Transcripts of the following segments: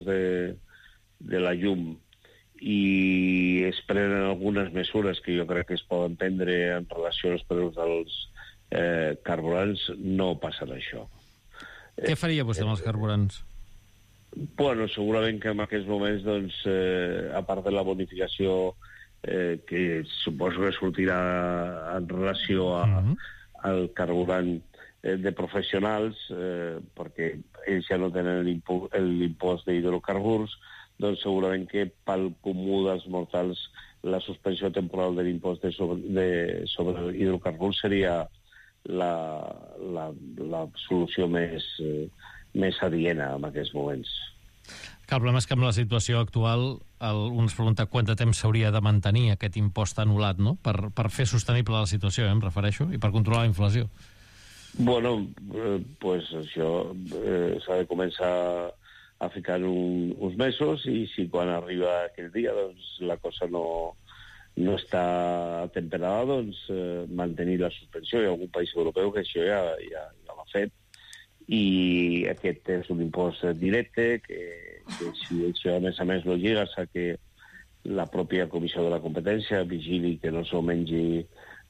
de la llum i es prenen algunes mesures que jo crec que es poden prendre en relació als preus dels carburants, no passarà això. Què faria vostè amb els carburants? Bueno, segurament que en aquests moments, doncs, a part de la bonificació que suposo que sortirà en relació al carburant de professionals, perquè ells ja no tenen l'impost d'hidrocarburs, doncs segurament que pel comú dels mortals la suspensió temporal de l'impost sobre hidrocarburs seria la solució més adiena en aquests moments. Que el problema és que amb la situació actual un es pregunta quant de temps s'hauria de mantenir aquest impost anul·lat, no? Per fer sostenible la situació, em refereixo, i per controlar la inflació. Bueno, pues això s'ha de començar a ficar uns mesos i si quan arriba aquell dia doncs la cosa no està temperada, doncs mantenir la suspensió. Hi ha algun país europeu que això ja l'ha fet i aquest és un impost directe que si això a més lo lligues a que la pròpia Comissió de la Competència vigili que no se'l mengin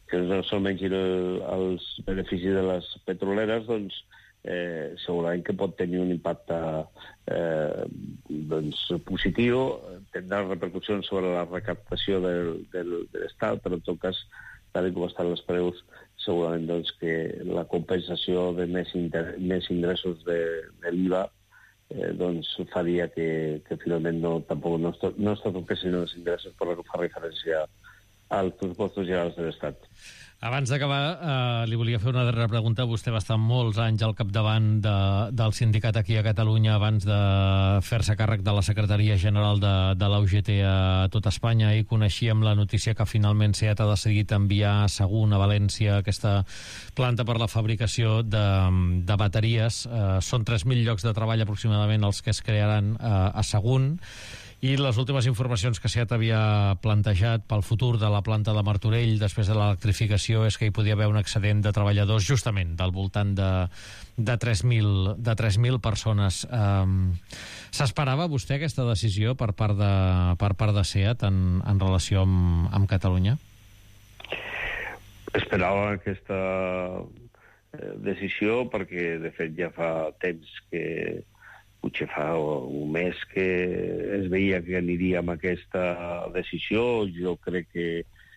els beneficis de les petroleres, doncs segurament que pot tenir un impacte positiu, tindrà repercussions sobre la recaptació de l'Estat, però en tot cas, tal com estan els preus, segurament doncs, que la compensació de més ingressos de l'IVA doncs faria que finalment tampoc no es toquessin els ingressos per la que fa referència als pressupostos generals de l'Estat. Abans d'acabar, li volia fer una darrera pregunta. Vostè va estar molts anys al capdavant del sindicat aquí a Catalunya abans de fer-se càrrec de la Secretaria General de la UGT a tot Espanya i coneixíem la notícia que finalment SEAT ha decidit enviar a Sagunt, a València, aquesta planta per la fabricació de bateries. Són 3.000 llocs de treball aproximadament els que es crearan a Sagunt. I les últimes informacions que SEAT havia plantejat pel futur de la planta de Martorell després de l'electrificació és que hi podia haver un excedent de treballadors justament del voltant de 3.000 persones. S'esperava vostè aquesta decisió per part de SEAT en relació amb Catalunya? Esperava aquesta decisió perquè de fet ja fa temps que potser fa un mes que es veia que aniria amb aquesta decisió. Jo crec que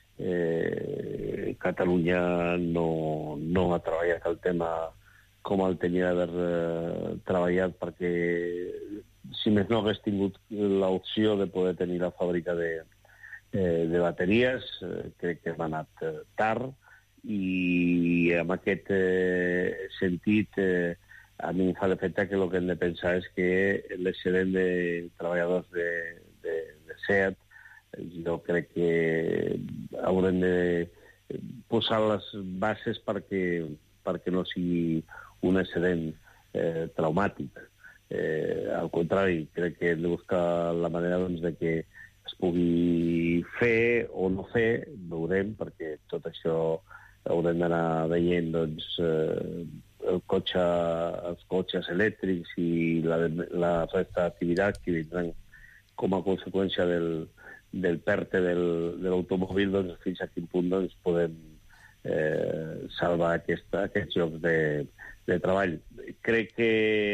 Catalunya no ha treballat el tema com el tenia d'haver treballat, perquè si més no hagués tingut l'opció de poder tenir la fàbrica de bateries, crec que hem anat tard i en aquest sentit a mi em fa l'efecte que el que hem de pensar és que l'excedent de treballadors de SEAT, jo crec que haurem de posar les bases perquè no sigui un excedent traumàtic. Al contrari, crec que hem de buscar la manera doncs, de que es pugui fer o no fer, veurem, perquè tot això haurem d'anar veient doncs, els cotxes elèctrics i la resta d'activitat que vindran com a conseqüència del PERTE de l'automòbil, doncs, fins a quin punt doncs, podem salvar aquests llocs de treball. Crec que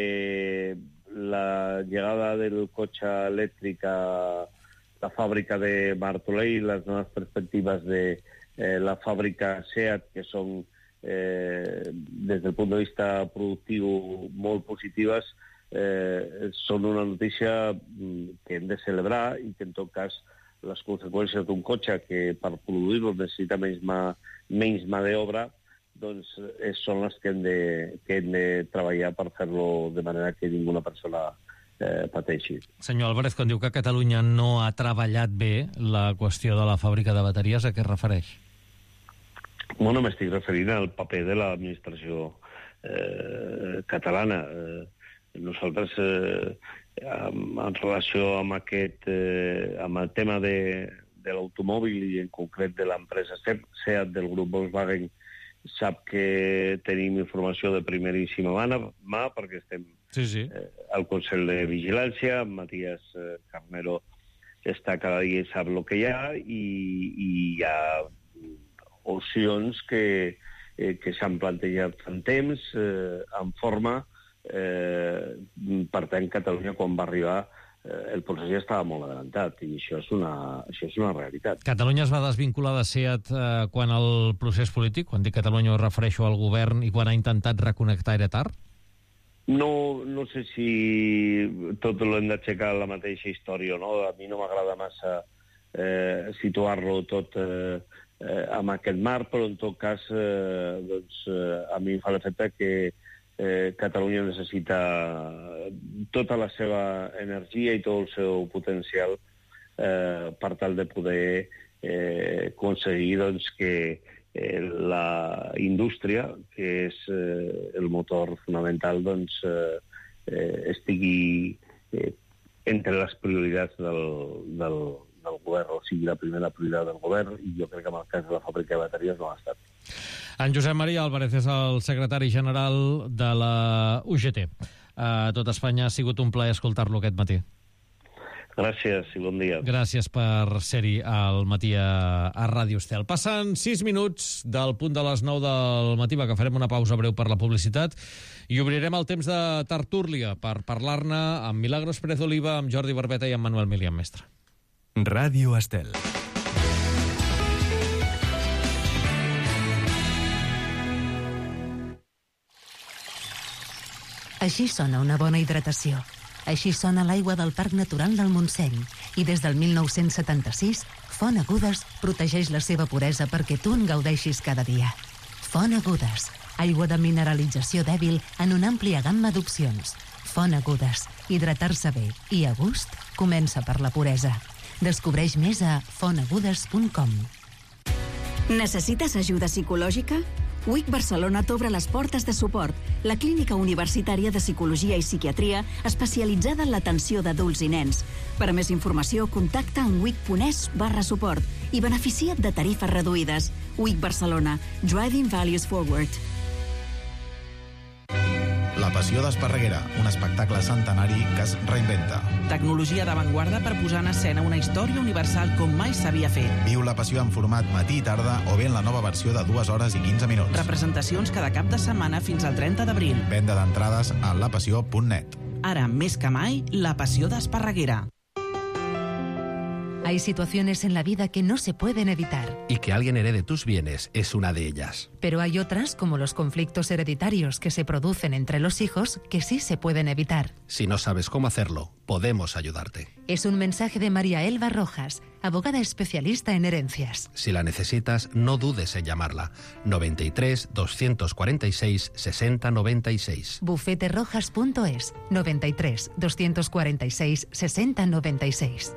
la llegada del cotxe elèctric a la fàbrica de Martorell, les noves perspectives de la fàbrica SEAT, que són des del punt de vista productiu molt positives, són una notícia que hem de celebrar i que en tot cas les conseqüències d'un cotxe que per produir-lo necessita menys mà d'obra, doncs són les que hem de treballar per fer-lo de manera que ninguna persona pateixi. Senyor Álvarez, quan diu que Catalunya no ha treballat bé la qüestió de la fàbrica de bateries, a què es refereix? Bueno, m'estic referint al paper de l'administració catalana. Nosaltres, en relació amb amb el tema de l'automòbil i en concret de l'empresa SEAT del grup Volkswagen, sap que tenim informació de primeríssima mà perquè estem al Consell de Vigilància. Matías Carnero està cada dia i sap el que hi ha, i hi ha opcions que s'han plantejat en temps, en forma. Per tant, Catalunya, quan va arribar, el procés ja estava molt adelantat, i això és una realitat. Catalunya es va desvincular de SEAT quan el procés polític, quan dic Catalunya ho refereixo al govern, i quan ha intentat reconnectar era tard? No sé si tot l'hem d'aixecar la mateixa història o no. A mi no m'agrada massa situar-lo tot amb aquest marc, però en tot cas a mi em fa l'efecte que Catalunya necessita tota la seva energia i tot el seu potencial per tal de poder aconseguir que la indústria, que és el motor fonamental, estigui entre les prioritats del govern, o sigui, la primera prioritat del govern, i jo crec que en el cas de la fàbrica de bateries no ha estat. En Josep Maria Álvarez és el secretari general de la UGT. A tot Espanya ha sigut un plaer escoltar-lo aquest matí. Gràcies i bon dia. Gràcies per ser-hi al matí a Ràdio Estel. Passen 6 minuts del punt de les 9 del matí, que farem una pausa breu per la publicitat, i obrirem el temps de tertúlia per parlar-ne amb Milagros Pérez Oliva, amb Jordi Barbeta i amb Manuel Milian Mestre. Ràdio Estel. Així sona una bona hidratació. Així sona l'aigua del Parc Natural del Montseny. I des del 1976, Font Agudes protegeix la seva puresa perquè tu en gaudeixis cada dia. Font Agudes, aigua de mineralització dèbil en una àmplia gamma d'opcions. Font Agudes, hidratar-se bé i a gust comença per la puresa. Descobreix més a fontagudes.com. Necessites ajuda psicològica? WIC Barcelona t'obre les portes de Suport, la clínica universitària de psicologia i psiquiatria especialitzada en l'atenció d'adults i nens. Per a més informació, contacta en wic.es/suport i beneficia't de tarifes reduïdes. WIC Barcelona, Driving Values Forward. La Passió d'Esparreguera, un espectacle centenari que es reinventa. Tecnologia d'avantguarda per posar en escena una història universal com mai s'havia fet. Viu la Passió en format matí i tarda o bé en la nova versió de 2 hores i 15 minuts. Representacions cada cap de setmana fins al 30 d'abril. Venda d'entrades a lapassió.net. Ara, més que mai, La Passió d'Esparreguera. Hay situaciones en la vida que no se pueden evitar. Y que alguien herede tus bienes es una de ellas. Pero hay otras, como los conflictos hereditarios que se producen entre los hijos, que sí se pueden evitar. Si no sabes cómo hacerlo, podemos ayudarte. Es un mensaje de María Elba Rojas, abogada especialista en herencias. Si la necesitas, no dudes en llamarla. 93 246 60 96. Bufeterojas.es 93 246 60 96.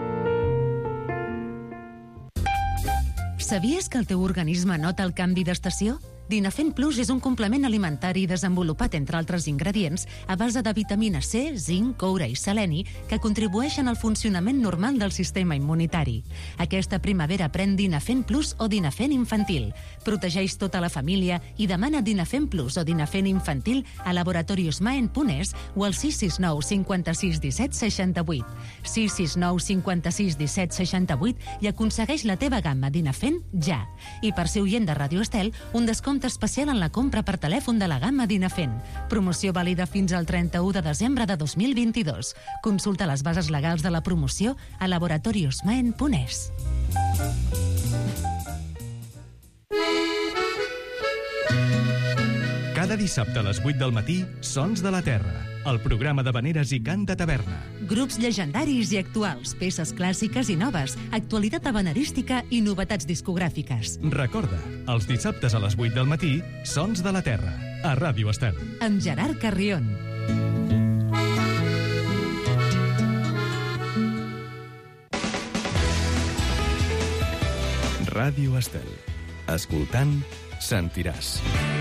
Sabies que el teu organisme nota el canvi d'estació? Dinafem Plus és un complement alimentari desenvolupat, entre altres ingredients, a base de vitamina C, zinc, coure i seleni, que contribueixen al funcionament normal del sistema immunitari. Aquesta primavera pren Dinafem Plus o Dinafem Infantil. Protegeix tota la família i demana Dinafem Plus o Dinafem Infantil a laboratoriosmaen.es o al 669 56 17 68. 669 56 17 68 i aconsegueix la teva gamma Dinafem ja. I per ser oient de Ràdio Estel, un descompte especial en la compra per telèfon de la gamma Dinafem. Promoció vàlida fins al 31 de desembre de 2022. Consulta les bases legals de la promoció a laboratoriosmaen.es. Cada dissabte a les 8 del matí, Sons de la Terra, el programa d'havaneres i cant de taverna. Grups llegendaris i actuals, peces clàssiques i noves, actualitat havanerística i novetats discogràfiques. Recorda, els dissabtes a les 8 del matí, Sons de la Terra, a Ràdio Estel. Amb Gerard Carrion. Ràdio Estel. Escoltant, sentiràs.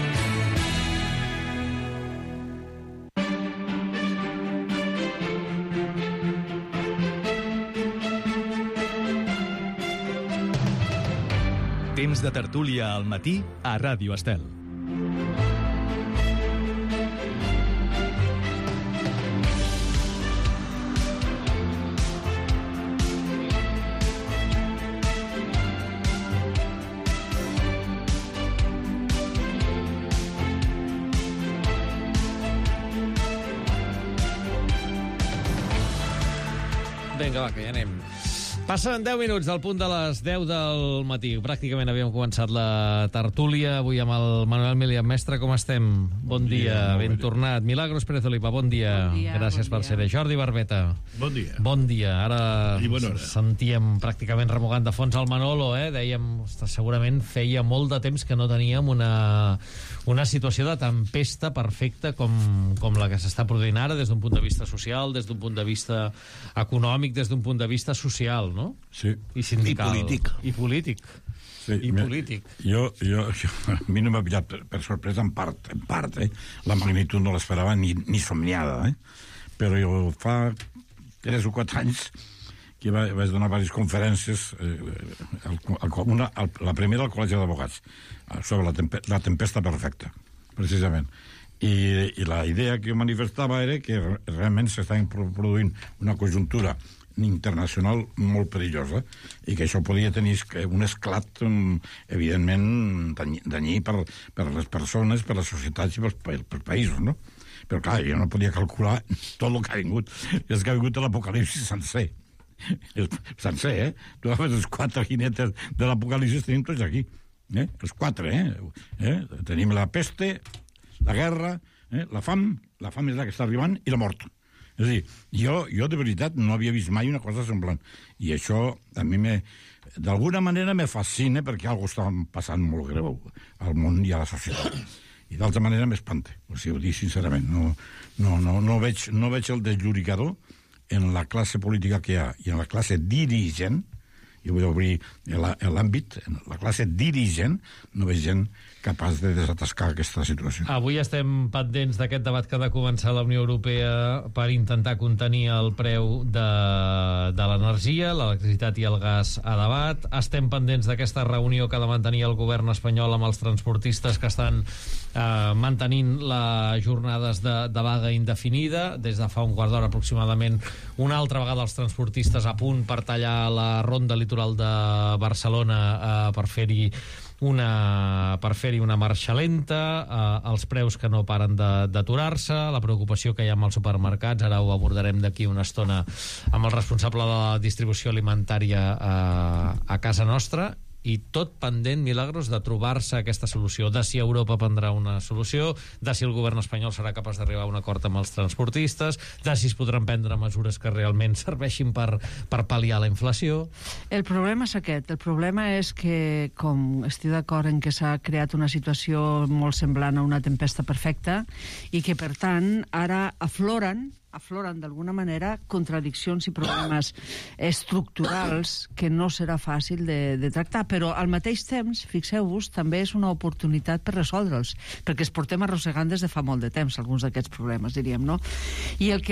Temps de tertúlia al matí a Ràdio Estel. Vinga, va, que ja anem. Passen 10 minuts del punt de les 10 del matí. Pràcticament havíem començat la tertúlia. Avui amb el Manuel Milian. Mestre, com estem? Bon dia, ben tornat. Milagros Pérez Oliva, bon dia. Gràcies per ser-hi. Jordi Barbeta. Bon dia. Bon dia. Ara sentíem pràcticament remugant de fons el Manolo, dèiem, segurament feia molt de temps que no teníem una situació de tempesta perfecta com la que s'està produint ara, des d'un punt de vista social, des d'un punt de vista econòmic, des d'un punt de vista social, no? Sí. I sindical. I polític. Sí, i polític. A mi no m'ha pillat per sorpresa en part, la magnitud no l'esperava ni somniada, però jo fa 3 o 4 anys que vaig donar diverses conferències, la primera al Col·legi d'Advocats, sobre la tempesta perfecta, precisament. I la idea que jo manifestava era que realment s'està produint una conjuntura internacional molt perillosa i que això podia tenir un esclat evidentment danyí per les persones, per les societats i pels països, no? Però clar, jo no podia calcular tot el que ha vingut. És que ha vingut l'apocalipsi sencer. Sencer, Tu agafes els 4 jinetes de l'apocalipsi, tenim tots aquí. Els 4, Tenim la peste, la guerra, la fam és la que està arribant, i la mort. És a dir, jo de veritat no havia vist mai una cosa semblant. I això a mi d'alguna manera me fascina perquè algo està passant molt greu al món i a la societat. I d'altra manera m'espanta, ho dic sincerament. No veig el deslloricador en la classe política que hi ha i en la classe dirigent. Jo vull obrir l'àmbit, en la classe dirigent no veig gent capaç de desatascar aquesta situació. Avui estem pendents d'aquest debat que ha de començar la Unió Europea per intentar contenir el preu de l'energia, l'electricitat i el gas a debat. Estem pendents d'aquesta reunió que ha de mantenir el govern espanyol amb els transportistes que estan mantenint les jornades de vaga indefinida. Des de fa un quart d'hora aproximadament, una altra vegada els transportistes a punt per tallar la ronda litoral de Barcelona per fer-hi una marxa lenta, els preus que no paren d'aturar-se, la preocupació que hi ha amb els supermercats. Ara ho abordarem d'aquí una estona amb el responsable de la distribució alimentària a casa nostra, i tot pendent, Milagros, de trobar-se aquesta solució, de si Europa prendrà una solució, de si el govern espanyol serà capaç d'arribar a un acord amb els transportistes, de si es podran prendre mesures que realment serveixin per pal·liar la inflació. El problema és aquest. El problema és que, com estic d'acord en que s'ha creat una situació molt semblant a una tempesta perfecta i que, per tant, ara afloren d'alguna manera contradiccions i problemes estructurals que no serà fàcil de tractar, però al mateix temps, fixeu-vos, també és una oportunitat per resoldre'ls, perquè es portem arrossegant des de fa molt de temps alguns d'aquests problemes, diríem, no? I el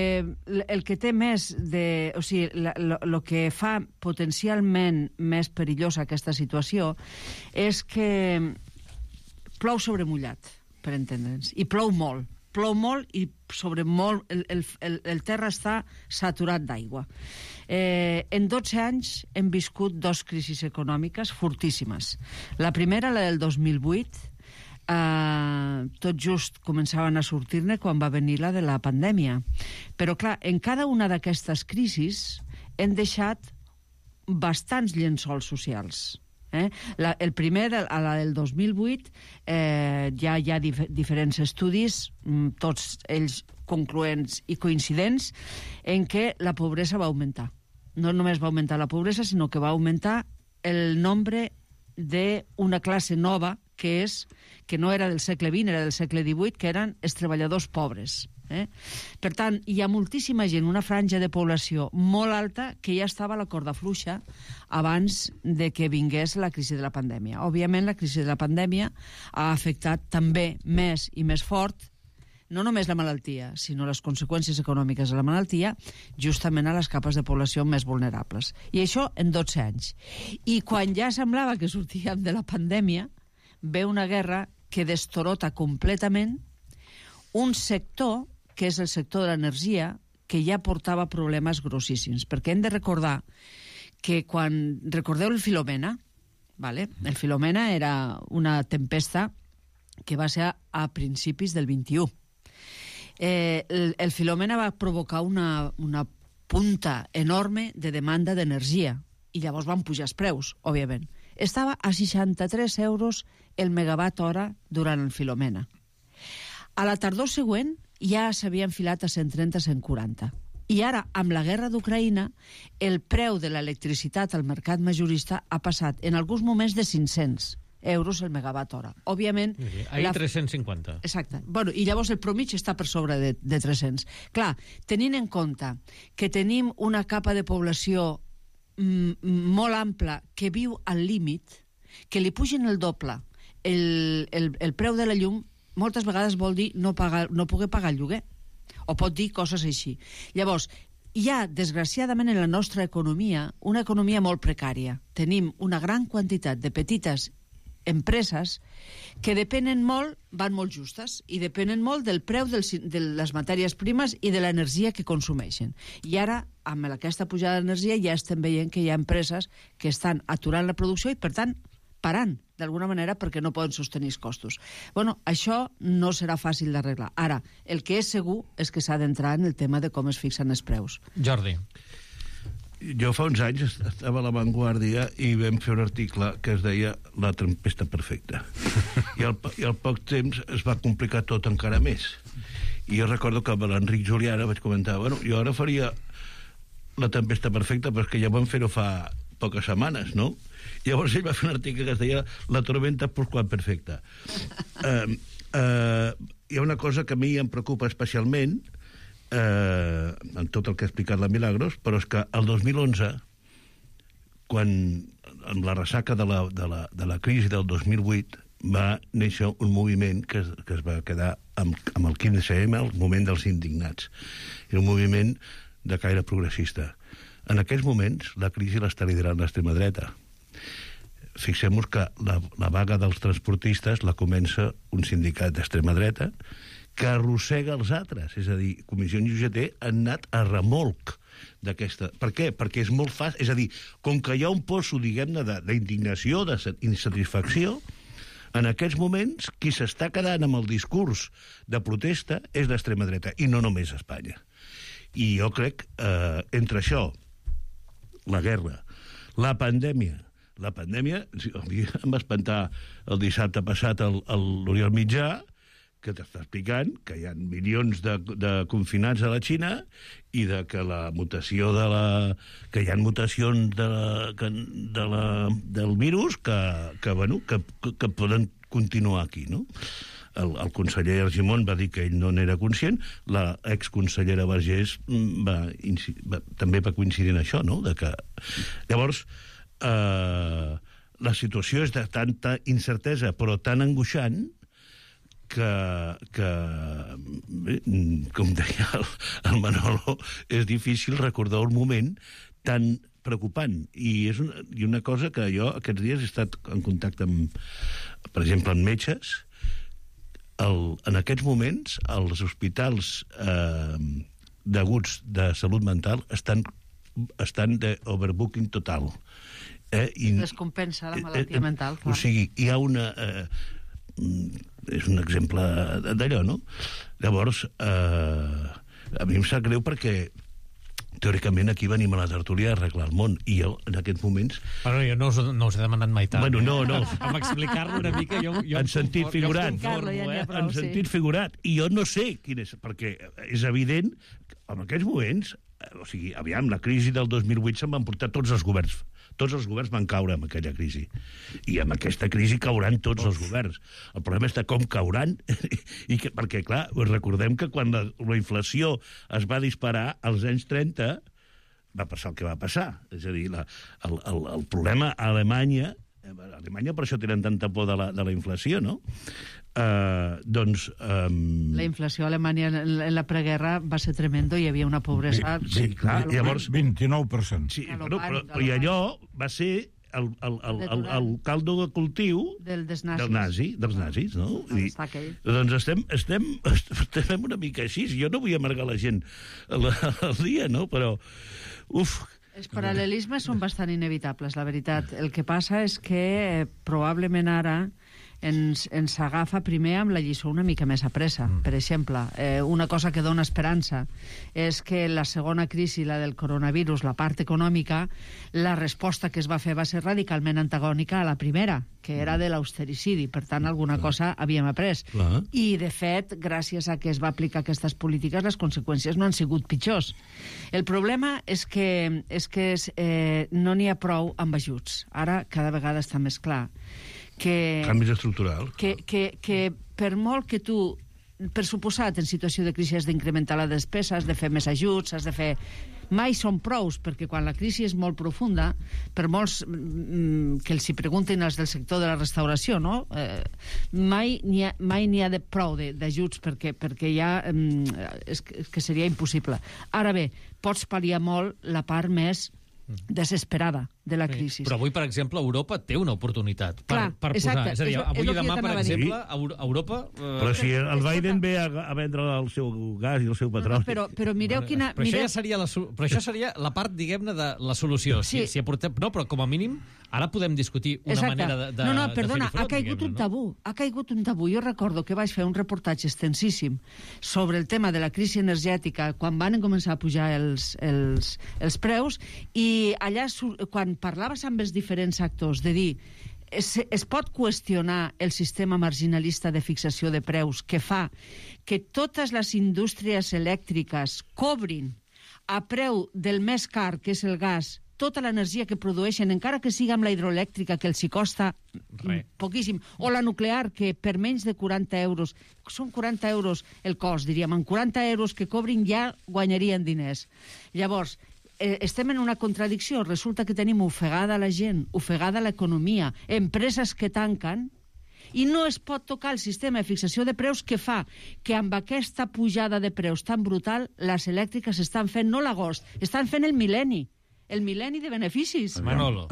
que té més de... O sigui, el que fa potencialment més perillosa aquesta situació és que plou sobre mullat, per entendre'ns, i plou molt i sobre molt el terra està saturat d'aigua. En 12 anys hem viscut 2 crisis econòmiques fortíssimes. La primera, la del 2008, tot just començaven a sortir-ne quan va venir la de la pandèmia. Però, clar, en cada una d'aquestes crisis hem deixat bastants llençols socials. El primer, la del 2008, ja hi ha diferents estudis, tots ells concloents i coincidents, en què la pobresa va augmentar. No només va augmentar la pobresa, sinó que va augmentar el nombre d'una classe nova que no era del segle XX, era del segle XVIII, que eren els treballadors pobres. Per tant, hi ha moltíssima gent, una franja de població molt alta, que ja estava a la corda fluixa abans de que vingués la crisi de la pandèmia. Òbviament, la crisi de la pandèmia ha afectat també més i més fort no només la malaltia, sinó les conseqüències econòmiques de la malaltia, justament a les capes de població més vulnerables. I això en 12 anys. I quan ja semblava que sortíem de la pandèmia, ve una guerra que destorota completament un sector, que és el sector de l'energia, que ja portava problemes grossíssims. Perquè hem de recordar que quan... Recordeu el Filomena? Vale? El Filomena era una tempesta que va ser a principis del 21. El Filomena va provocar una punta enorme de demanda d'energia, i llavors van pujar els preus, òbviament. Estava a 63 euros el megawatt hora durant el Filomena. A la tardor següent ja s'havia enfilat a 130-140. I ara, amb la guerra d'Ucraïna, el preu de l'electricitat al mercat majorista ha passat en alguns moments de 500 euros el megawatt hora. Òbviament... Ahir 350. Exacte. Bueno, i llavors el promig està per sobre de 300. Clar, tenint en compte que tenim una capa de població molt ampla que viu al límit, que li pugin el doble el preu de la llum, moltes vegades vol dir no poder pagar el lloguer, o pot dir coses així. Llavors, hi ha, desgraciadament, en la nostra economia, una economia molt precària. Tenim una gran quantitat de petites empreses que depenen molt, van molt justes, i depenen molt del preu de les matèries primes i de l'energia que consumeixen. I ara, amb aquesta pujada d'energia, ja estem veient que hi ha empreses que estan aturant la producció i, per tant, parant, d'alguna manera, perquè no poden sostenir els costos. Bueno, això no serà fàcil d'arreglar. Ara, el que és segur és que s'ha d'entrar en el tema de com es fixen els preus. Jordi. Jo fa uns anys estava a La Vanguardia i vam fer un article que es deia La tempesta perfecta. I al poc temps es va complicar tot encara més. I jo recordo que amb l'Enric Juliana vaig comentar, bueno, jo ara faria La tempesta perfecta perquè ja vam fer-ho fa poques setmanes, no? Llavors ell va fer un article que es deia La tormenta perfecta. Hi ha una cosa que a mi em preocupa especialment en tot el que ha explicat la Milagros, però és que el 2011, quan amb la ressaca de la crisi del 2008 va néixer un moviment que es va quedar amb el 15M, el moment dels indignats. Era un moviment de caire progressista. En aquests moments, la crisi l'està liderant l'extrema dreta. Fixem-nos que la vaga dels transportistes la comença un sindicat d'extrema dreta que arrossega els altres. És a dir, Comissions i UGT han anat a remolc d'aquesta... Per què? Perquè és molt fàcil... És a dir, com que hi ha un poso, diguem-ne, d'indignació, d'insatisfacció, en aquests moments, qui s'està quedant amb el discurs de protesta és l'extrema dreta, i no només a Espanya. I jo crec, entre això, la guerra, la pandèmia, a mi em va espantar el dissabte passat l'Oriol Mitjà, que t'està explicant que hi ha milions de confinats a la Xina i de que la mutació que hi ha mutacions del virus que poden continuar aquí, no? El conseller Argimon va dir que ell no n'era conscient, la exconsellera Vergés també va coincidir en això, no? Llavors, la situació és de tanta incertesa, però tan angoixant, que com deia el Manolo, és difícil recordar un moment tan preocupant. I una cosa que jo aquests dies he estat en contacte amb, per exemple, amb metges. En aquests moments, els hospitals d'aguts de salut mental estan d'overbooking total. Descompensa la malaltia mental. O sigui, hi ha una... és un exemple d'allò, no? Llavors, a mi em sap greu perquè teòricament aquí venim a la tertúlia a arreglar el món, i jo en aquests moments... Bueno, jo no us he demanat mai tant. Bueno, no. Amb explicar-lo una mica jo en sentit figurat. En sentit figurat. I jo no sé quin és, perquè és evident que en aquests moments, o sigui, aviam, la crisi del 2008 se'n van portar tots els governs. Tots els governs van caure amb aquella crisi. I amb aquesta crisi cauran tots els governs. El problema és com cauran, perquè, clar, recordem que quan la inflació es va disparar als anys 30, va passar el que va passar. És a dir, el problema a Alemanya, per això tenen tanta por de la inflació, no? Doncs... La inflació a Alemanya en la preguerra va ser tremendo, hi havia una pobresa... Sí, clar, llavors... 29%. Sí, però i allò va ser el caldo de cultiu dels nazis, no? Doncs estem una mica així. Jo no vull amargar la gent el dia, no? Però, els paral·lelismes són bastant inevitables, la veritat. El que passa és que probablement ara ens agafa primer amb la lliçó una mica més apressa. Per exemple, una cosa que dona esperança és que la segona crisi, la del coronavirus, la part econòmica, la resposta que es va fer va ser radicalment antagònica a la primera, que era de l'austericidi. Per tant, alguna cosa havíem après. I, de fet, gràcies a que es va aplicar aquestes polítiques, les conseqüències no han sigut pitjors. El problema és que no n'hi ha prou amb ajuts. Ara, cada vegada està més clar que... Canvis estructurals. Que per molt que tu, per suposat, en situació de crisi has d'incrementar la despesa, has de fer més ajuts, has de fer... Mai són prous, perquè quan la crisi és molt profunda, per molts que els hi preguntin els del sector de la restauració, no? Mai n'hi ha de prou d'ajuts, perquè ja és que seria impossible. Ara bé, pots pal·liar molt la part més desesperada de la crisi. Però avui, per exemple, Europa té una oportunitat per posar... És a dir, avui i demà, per exemple, Europa... Però si el Biden ve a vendre el seu gas i el seu petroli... Però mireu quina... Però això seria la part, diguem-ne, de la solució. Si aportem... No, però com a mínim, ara podem discutir una manera de No, perdona, ha caigut un tabú. Ha caigut un tabú. Jo recordo que vaig fer un reportatge extensíssim sobre el tema de la crisi energètica quan van començar a pujar els preus, i allà, quan parlaves amb els diferents actors de dir es pot qüestionar el sistema marginalista de fixació de preus que fa que totes les indústries elèctriques cobrin a preu del més car, que és el gas, tota l'energia que produeixen, encara que siga amb la hidroelèctrica, que els hi costa poquíssim, o la nuclear, que per menys de 40 euros, són 40 euros el cost, diríem, amb 40 euros que cobrin ja guanyarien diners. Llavors, estem en una contradicció. Resulta que tenim ofegada la gent, ofegada l'economia, empreses que tanquen, i no es pot tocar el sistema de fixació de preus que fa que amb aquesta pujada de preus tan brutal les elèctriques estan fent no l'agost, estan fent el mil·lenni de beneficis. Manolo.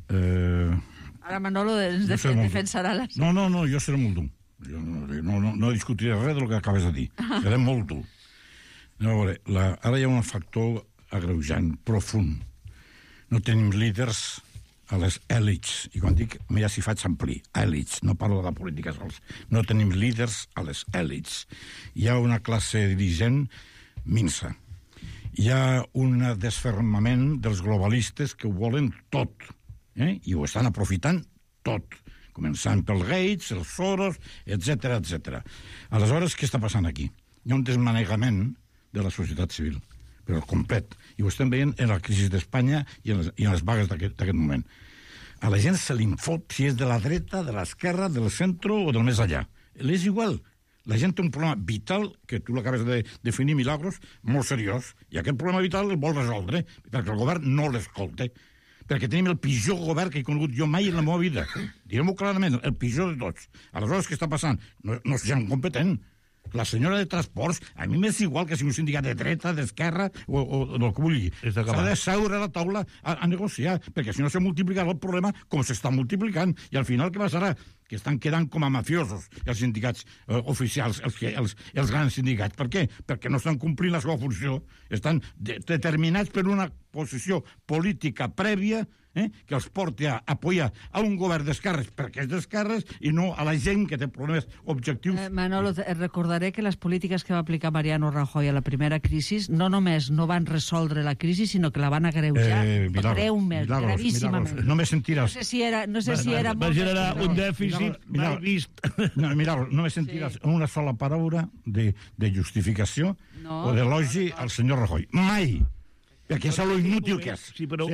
Ara Manolo ens defensarà les... No, jo seré molt dur. Jo no discutiré res del que acabes de dir. Seré molt dur. A veure, ara hi ha un factor agreujant, profund. No tenim líders a les èlits, i quan dic, mira si faig ampli, èlits, no parlo de política sols, no tenim líders a les èlits. Hi ha una classe dirigent minsa. Hi ha un desfermament dels globalistes que ho volen tot, i ho estan aprofitant tot, començant pel Gates, els Soros, etc. Aleshores, què està passant aquí? Hi ha un desmanegament de la societat civil, però complet. I ho estem veient en la crisi d'Espanya i en les vagues d'aquest moment. A la gent se li fot si és de la dreta, de l'esquerra, del centre o del més allà. És igual. La gent té un problema vital, que tu l'acabes de definir, Milagros, molt seriós, i aquest problema vital el vol resoldre, perquè el govern no l'escolta, perquè tenim el pitjor govern que he conegut jo mai en la meva vida. Direm-ho clarament, el pitjor de tots. Aleshores, què està passant? No és gent competent. La senyora de Transports, a mi m'és igual que sigui un sindicat de dreta, d'esquerra o del que vulgui. S'ha de seure a la taula a negociar, perquè si no se multiplicarà el problema com s'està multiplicant. I al final què passarà? Que estan quedant com a mafiosos els sindicats oficials, els grans sindicats. Per què? Perquè no estan complint la seva funció. Estan determinats per una posició política prèvia que els porti a apoyar a un govern d'esquerres perquè és d'esquerres i no a la gent que té problemes objectius. Manolo, recordaré que les polítiques que va aplicar Mariano Rajoy a la primera crisi no només no van resoldre la crisi, sinó que la van agreujar greument, gravíssimament. No me sentiràs. No sé si era va generar un dèficit mai vist. Milagros, no me sentiràs una sola paraula de justificació o d'elogi al senyor Rajoy. Mai! Perquè és lo inútil que és. Sí, però...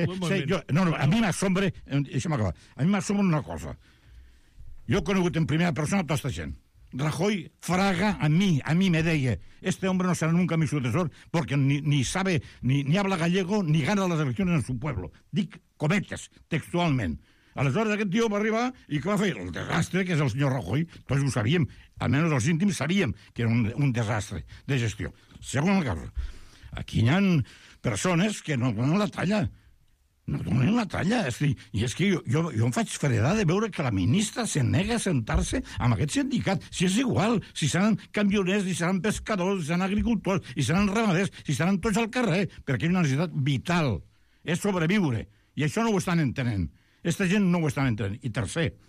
a mi m'assombra... Deixa'm acabar. A mi m'assombra una cosa. Jo he conegut en primera persona tota aquesta gent. Rajoy fraga a mí me deia, este hombre no será nunca mi sucesor porque ni sabe, ni habla gallego, ni gana las elecciones en su pueblo. Dic cometes, textualment. Aleshores aquest tio va arribar i què va fer? El desastre que és el senyor Rajoy. Tots ho sabíem, almenys els íntims sabíem que era un desastre de gestió. Segona cosa, aquí hi ha persones que no donen la talla. No donen la talla. I és que jo em faig fredar de veure que la ministra se nega a sentar-se amb aquest sindicat. Si és igual, si seran camioners, si seran pescadors, si seran agricultors, si seran ramaders, si seran tots al carrer, perquè és una necessitat vital. És sobreviure. I això no ho estan entenent. Aquesta gent no ho estan entenent. I tercer,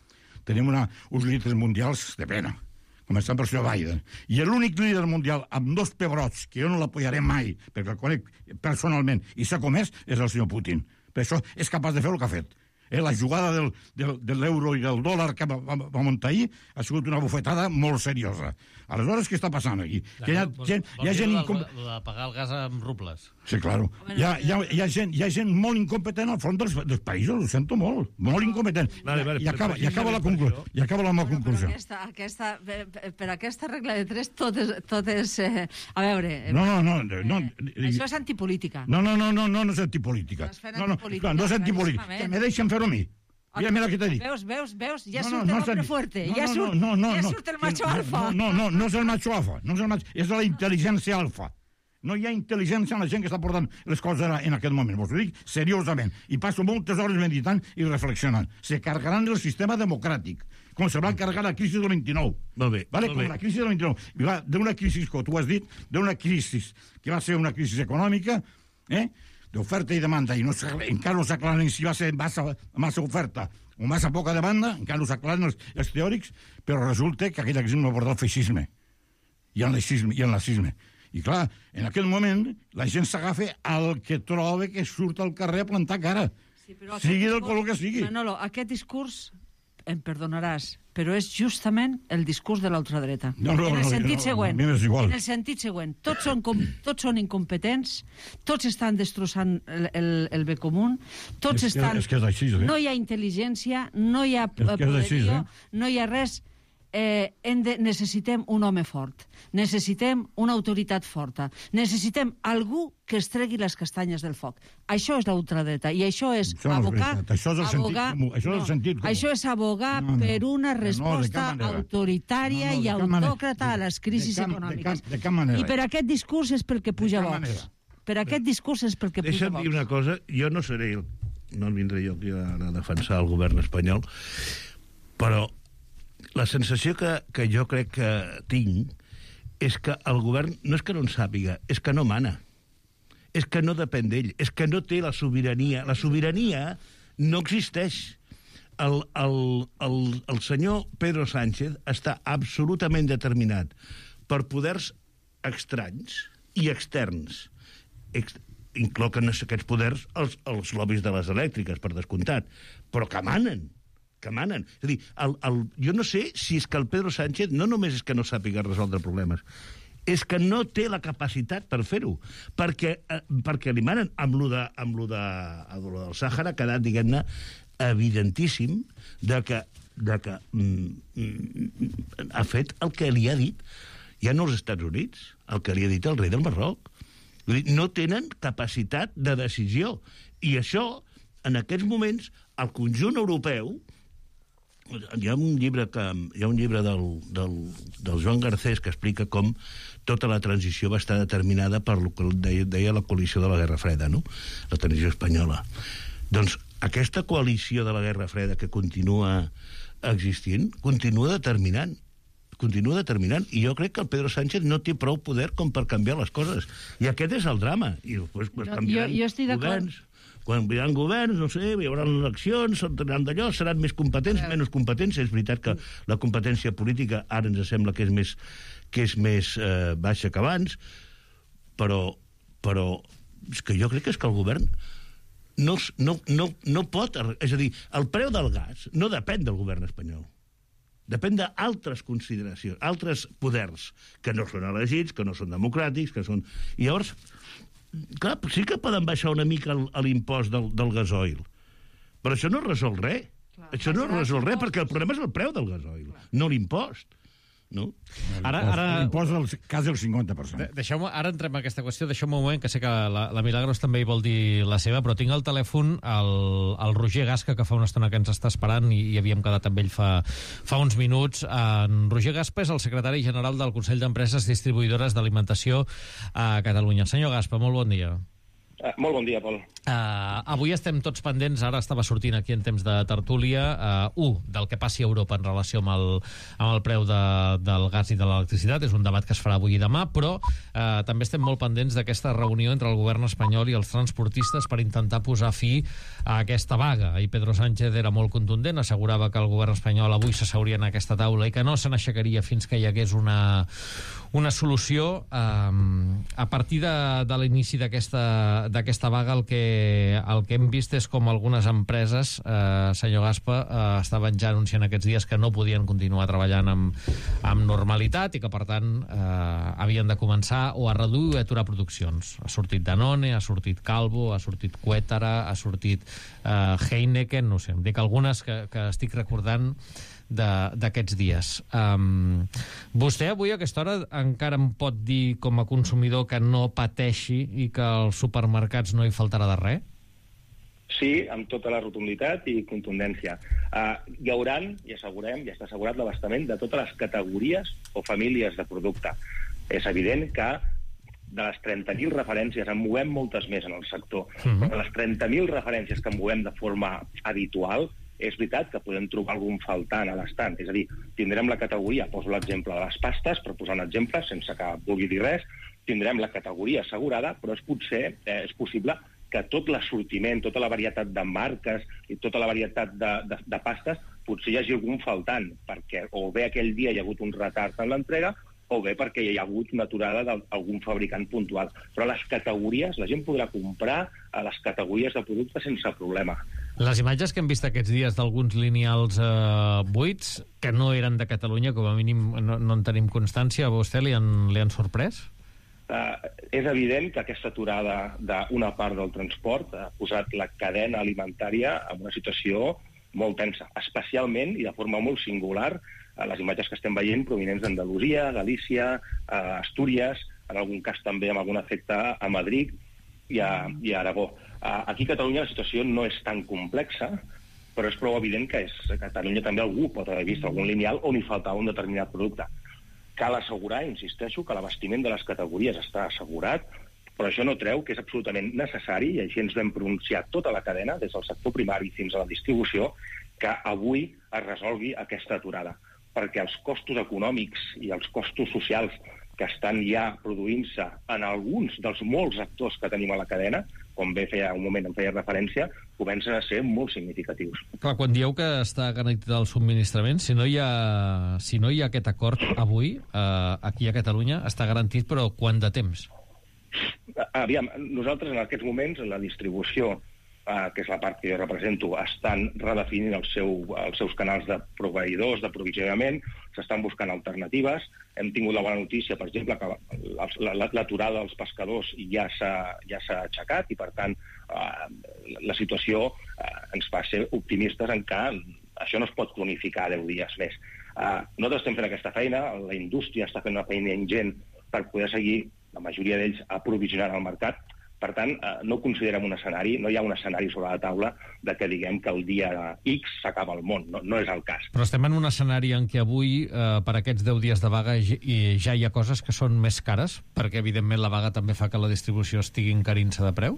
tenim uns líders mundials de pena, començant per senyor Biden. I l'únic líder mundial amb 2 pebrots, que jo no l'apoyaré mai, perquè el conec personalment, i s'ha comès, és el senyor Putin. Per això és capaç de fer el que ha fet. La jugada de l'euro i del dòlar que va muntar ahir ha sigut una bufetada molt seriosa. Aleshores, què està passant aquí? Que hi ha gent de pagar el gas amb rubles. Sí, claro. Hi ha gent molt incompetent al front dels països, ho sento molt. Molt incompetent. I acaba la conclusió. I acaba la meva conclusió. Per aquesta regla de 3 tot és... A veure... No. Això és antipolítica. No és antipolítica. No és antipolítica. Que me deixen fer-ho a mi. Mira què t'he dit. Veus? Ja surt el hombre fuerte. Ja surt el macho alfa. No és el macho alfa. És la intel·ligència alfa. No hi ha intel·ligència en la gent que està portant les coses en aquest moment. Vos ho dic seriosament. I passo moltes hores meditant i reflexionant. Se cargaran el sistema democràtic, com se va carregar la crisi del 29. Molt bé. Com la crisi del 29. D'una crisi, com tu has dit, d'una crisi que va ser una crisi econòmica, d'oferta i demanda, i encara no s'aclaren si va ser massa oferta o massa poca demanda, encara no s'aclaren els teòrics, però resulta que aquella crisi va portar al feixisme i al nazisme. I clar, en aquell moment la gent s'agafa al que troba que surt al carrer a plantar cara, sigui del color que sigui. Manolo, aquest discurs, em perdonaràs, però és justament el discurs de l'ultradreta. En el sentit següent. En el sentit següent. Tots són incompetents, tots estan destrossant el bé comú, tots estan... No hi ha intel·ligència, no hi ha poderio, no hi ha res... necessitem un home fort, necessitem una autoritat forta, necessitem algú que es tregui les castanyes del foc. Això és l'ultradreta i això és abogar per una resposta autoritària i autòcrata a les crisis econòmiques. I per aquest discurs és pel que puja Vox. Per aquest discurs és pel que puja Vox. Deixa'm dir una cosa, jo no vindré jo aquí a defensar el govern espanyol, però la sensació que jo crec que tinc és que el govern no és que no en sàpiga, és que no mana. És que no depèn d'ell, és que no té la sobirania. La sobirania no existeix. El senyor Pedro Sánchez està absolutament determinat per poders estranys i externs. Incloquen aquests poders els lobbies de les elèctriques, per descomptat, però que manen. És a dir, jo no sé si és que el Pedro Sánchez no només és que no sàpiga resoldre problemes, és que no té la capacitat per fer-ho, perquè li manen amb lo del Sàhara ha quedat, diguem-ne, evidentíssim de que ha fet el que li ha dit, ja no als Estats Units, el que li ha dit el rei del Marroc. No tenen capacitat de decisió. I això, en aquests moments, el conjunt europeu... Hi ha un llibre del Joan Garcés que explica com tota la transició va estar determinada per el que deia la coalició de la Guerra Freda, no? La transició espanyola. Doncs aquesta coalició de la Guerra Freda que continua existint, continua determinant. I jo crec que el Pedro Sánchez no té prou poder com per canviar les coses. I aquest és el drama. I després canviaran governs. Quan hi ha governs, no sé, hi haurà eleccions, seran més competents, menys competents. És veritat que la competència política ara ens sembla que és més baixa que abans, però és que jo crec que és que el govern no pot... És a dir, el preu del gas no depèn del govern espanyol. Depèn d'altres consideracions, altres poders que no són elegits, que no són democràtics, que són... I llavors... Clar, sí que poden baixar una mica l'impost del gasoil, però això no resol res. Això no resol res, perquè el problema és el preu del gasoil, no l'impost. No? L'impost quasi el 50%. Ara entrem en aquesta qüestió, deixeu-me un moment, que sé que la Milagros també hi vol dir la seva, però tinc al telèfon el Roger Gasca, que fa una estona que ens està esperant i havíem quedat amb ell fa uns minuts. En Roger Gaspa és el secretari general del Consell d'Empreses Distribuïdores d'Alimentació a Catalunya. Senyor Gaspa, molt bon dia. Molt bon dia, Pol. Avui estem tots pendents, ara estava sortint aquí en temps de tertúlia, del que passi a Europa en relació amb el preu del gas i de l'electricitat. És un debat que es farà avui i demà, però també estem molt pendents d'aquesta reunió entre el govern espanyol i els transportistes per intentar posar fi a aquesta vaga. I Pedro Sánchez era molt contundent, assegurava que el govern espanyol avui s'asseuria en aquesta taula i que no se n'aixecaria fins que hi hagués una solució. A partir de l'inici d'aquesta vaga el que hem vist és com algunes empreses, senyor Gaspa, estaven ja anunciant aquests dies que no podien continuar treballant amb normalitat i que, per tant, havien de començar o a reduir o a aturar produccions. Ha sortit Danone, ha sortit Calvo, ha sortit Quétara, ha sortit Heineken, no sé, em dic algunes que estic recordant d'aquests dies. Vostè avui a aquesta hora encara em pot dir com a consumidor que no pateixi i que als supermercats no hi faltarà de res? Sí, amb tota la rotunditat i contundència. Hi hauran, i assegurem, ja està assegurat l'abastament de totes les categories o famílies de producte. És evident que de les 30.000 referències en movem moltes més en el sector, però de les 30.000 referències que en movem de forma habitual, és veritat que podem trobar algun faltant a l'estant. És a dir, tindrem la categoria, poso l'exemple de les pastes, per posar un exemple, sense que vulgui dir res, tindrem la categoria assegurada, però és possible que tot l'assortiment, tota la varietat de marques i tota la varietat de pastes, potser hi hagi algun faltant, perquè o bé aquell dia hi ha hagut un retard en l'entrega, o bé perquè hi ha hagut una aturada d'algun fabricant puntual. Però les categories, la gent podrà comprar a les categories de producte sense problema. Les imatges que hem vist aquests dies d'alguns lineals buits, que no eren de Catalunya, com a mínim no en tenim constància, a vostè li han sorprès? És evident que aquesta aturada d'una part del transport ha posat la cadena alimentària en una situació molt tensa, especialment i de forma molt singular les imatges que estem veient provinents d'Andalusia, Galícia, Astúries, en algun cas també amb algun efecte a Madrid i a Aragó. Aquí a Catalunya la situació no és tan complexa, però és prou evident que a Catalunya també algú pot haver vist algun lineal on hi faltava un determinat producte. Cal assegurar, insisteixo, que l'abastiment de les categories està assegurat, però això no treu que és absolutament necessari, i així ens vam pronunciar tota la cadena, des del sector primari fins a la distribució, que avui es resolgui aquesta aturada, perquè els costos econòmics i els costos socials que estan ja produint-se en alguns dels molts actors que tenim a la cadena, com bé feia un moment em feia referència, comencen a ser molt significatius. Clar, quan dieu que està garantit el subministrament, si no hi ha aquest acord avui, aquí a Catalunya, està garantit, però quant de temps? Aviam, nosaltres en aquests moments, en la distribució, que és la part que jo represento, estan redefinint els seus canals de proveïdors, de provisionament, s'estan buscant alternatives. Hem tingut la bona notícia, per exemple, que l'aturada dels pescadors ja s'ha aixecat i, per tant, la situació ens fa ser optimistes en que això no es pot cronificar 10 dies més. Nosaltres estem fent aquesta feina, la indústria està fent una feina ingent per poder seguir, la majoria d'ells, aprovisionant el mercat. Per tant, no considerem un escenari, no hi ha un escenari sobre la taula de que diguem que el dia X s'acaba el món, no és el cas. Però estem en un escenari en què avui, per aquests 10 dies de vaga, ja hi ha coses que són més cares, perquè evidentment la vaga també fa que la distribució estigui encarint-se de preu?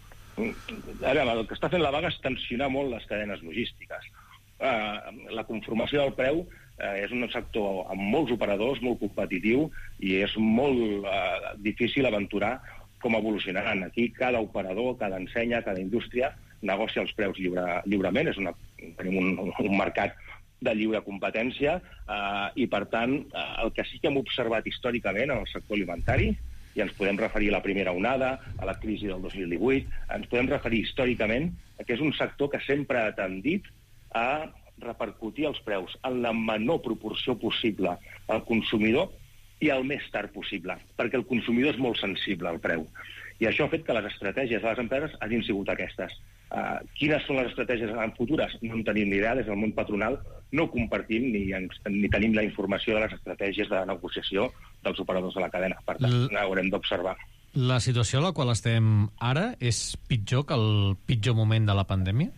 El que està fent la vaga és tensionar molt les cadenes logístiques. La conformació del preu és un sector amb molts operadors, molt competitiu, i és molt difícil aventurar com evolucionaran. Aquí cada operador, cada ensenya, cada indústria negocia els preus lliurement. Tenim un mercat de lliure competència i, per tant, el que sí que hem observat històricament en el sector alimentari, i ens podem referir a la primera onada, a la crisi del 2018, ens podem referir històricament que és un sector que sempre ha tendit a repercutir els preus en la menor proporció possible al consumidor i el més tard possible, perquè el consumidor és molt sensible al preu. I això ha fet que les estratègies de les empreses hagin sigut aquestes. Quines són les estratègies futures? No en tenim ni idea, des del món patronal no compartim ni tenim la informació de les estratègies de negociació dels operadors de la cadena. Per tant, haurem d'observar. La situació a la qual estem ara és pitjor que el pitjor moment de la pandèmia?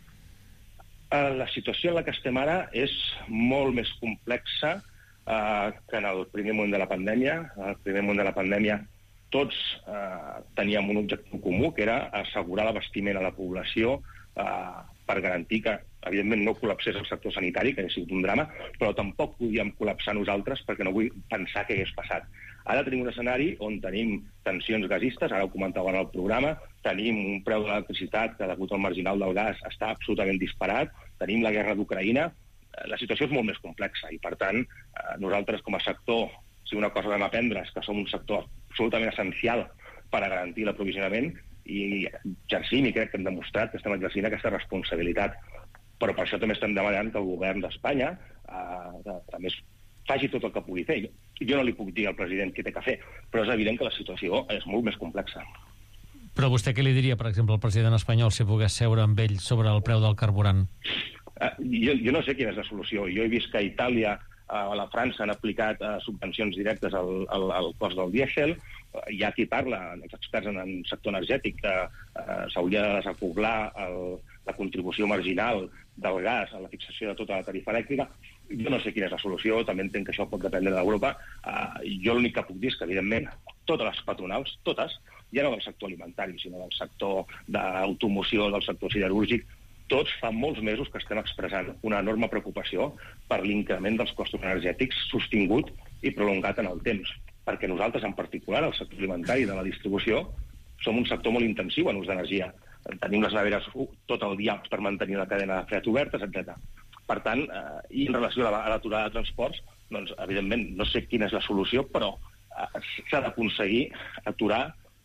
La situació en la que estem ara és molt més complexa que en el primer moment de la pandèmia. En el primer moment de la pandèmia tots teníem un objectiu comú, que era assegurar l'abastiment a la població per garantir que, evidentment, no col·lapsés el sector sanitari, que ha sigut un drama, però tampoc podíem col·lapsar nosaltres perquè no vull pensar què hagués passat. Ara tenim un escenari on tenim tensions gasistes, ara ho comentava en el programa, tenim un preu de l'electricitat que, degut al marginal del gas, està absolutament disparat, tenim la guerra d'Ucraïna, la situació és molt més complexa i, per tant, nosaltres com a sector, si una cosa vam aprendre és que som un sector absolutament essencial per a garantir l'aprovisionament i exercim, i crec que hem demostrat que estem exercint aquesta responsabilitat. Però per això també estem demanant que el govern d'Espanya també faci tot el que pugui fer. Jo no li puc dir al president què té que fer, però és evident que la situació és molt més complexa. Però vostè què li diria, per exemple, al president espanyol si pogués seure amb ell sobre el preu del carburant? Jo no sé quina és la solució. Jo he vist que a Itàlia, a la França, han aplicat subvencions directes al cost del dièsel. Hi ha qui parla, els experts en el sector energètic, que s'hauria de desacoblar la contribució marginal del gas a la fixació de tota la tarifa elèctrica. Jo no sé quina és la solució, també entenc que això pot dependre d'Europa. Jo l'únic que puc dir és que, evidentment, totes les patronals, totes, ja no del sector alimentari, sinó del sector d'automoció, del sector siderúrgic, tots fa molts mesos que estem expressant una enorme preocupació per l'increment dels costos energètics sostingut i prolongat en el temps. Perquè nosaltres, en particular, el sector alimentari de la distribució, som un sector molt intensiu en ús d'energia. Tenim les neveres tot el dia per mantenir la cadena de fred obertes, etc. Per tant, i en relació a l'aturada de transports, doncs, evidentment, no sé quina és la solució, però s'ha d'aconseguir aturar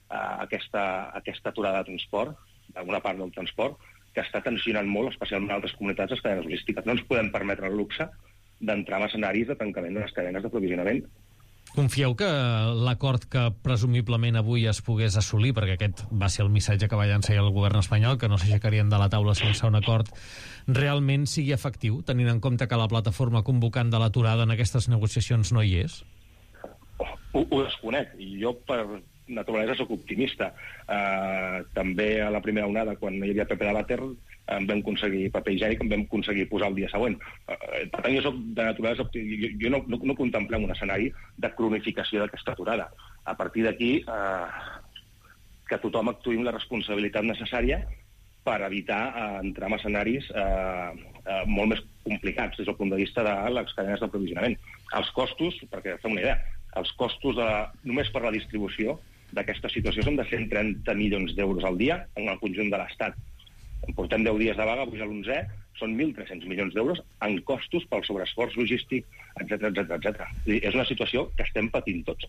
aquesta aturada de transport, d'alguna part del transport, que està tensionant molt, especialment a altres comunitats, les cadenes logístiques. No ens podem permetre el luxe d'entrar en escenaris de tancament de les cadenes d'aprovisionament. Confieu que l'acord que presumiblement avui es pogués assolir, perquè aquest va ser el missatge que va llançar el govern espanyol, que no s'aixecarien de la taula sense un acord, realment sigui efectiu, tenint en compte que la plataforma convocant de l'aturada en aquestes negociacions no hi és? Ho desconec, i jo per naturalesa soc optimista. També a la primera onada, quan hi havia Pepe de Bater, em vam aconseguir paper higiènic, em vam aconseguir posar el dia següent. Per tant, jo soc de naturalesa optimista. Jo no contemplem un escenari de cronificació d'aquesta aturada. A partir d'aquí, que tothom actuï amb la responsabilitat necessària per evitar entrar en escenaris molt més complicats des del punt de vista de les cadenes d'aprovisionament. Els costos, perquè fem una idea, els costos només per la distribució d'aquesta situació són de 130 milions d'euros al dia en el conjunt de l'Estat. En portem 10 dies de vaga, avui a l'11è, són 1.300 milions d'euros en costos pel sobreesforç logístic, etc. És una situació que estem patint tots.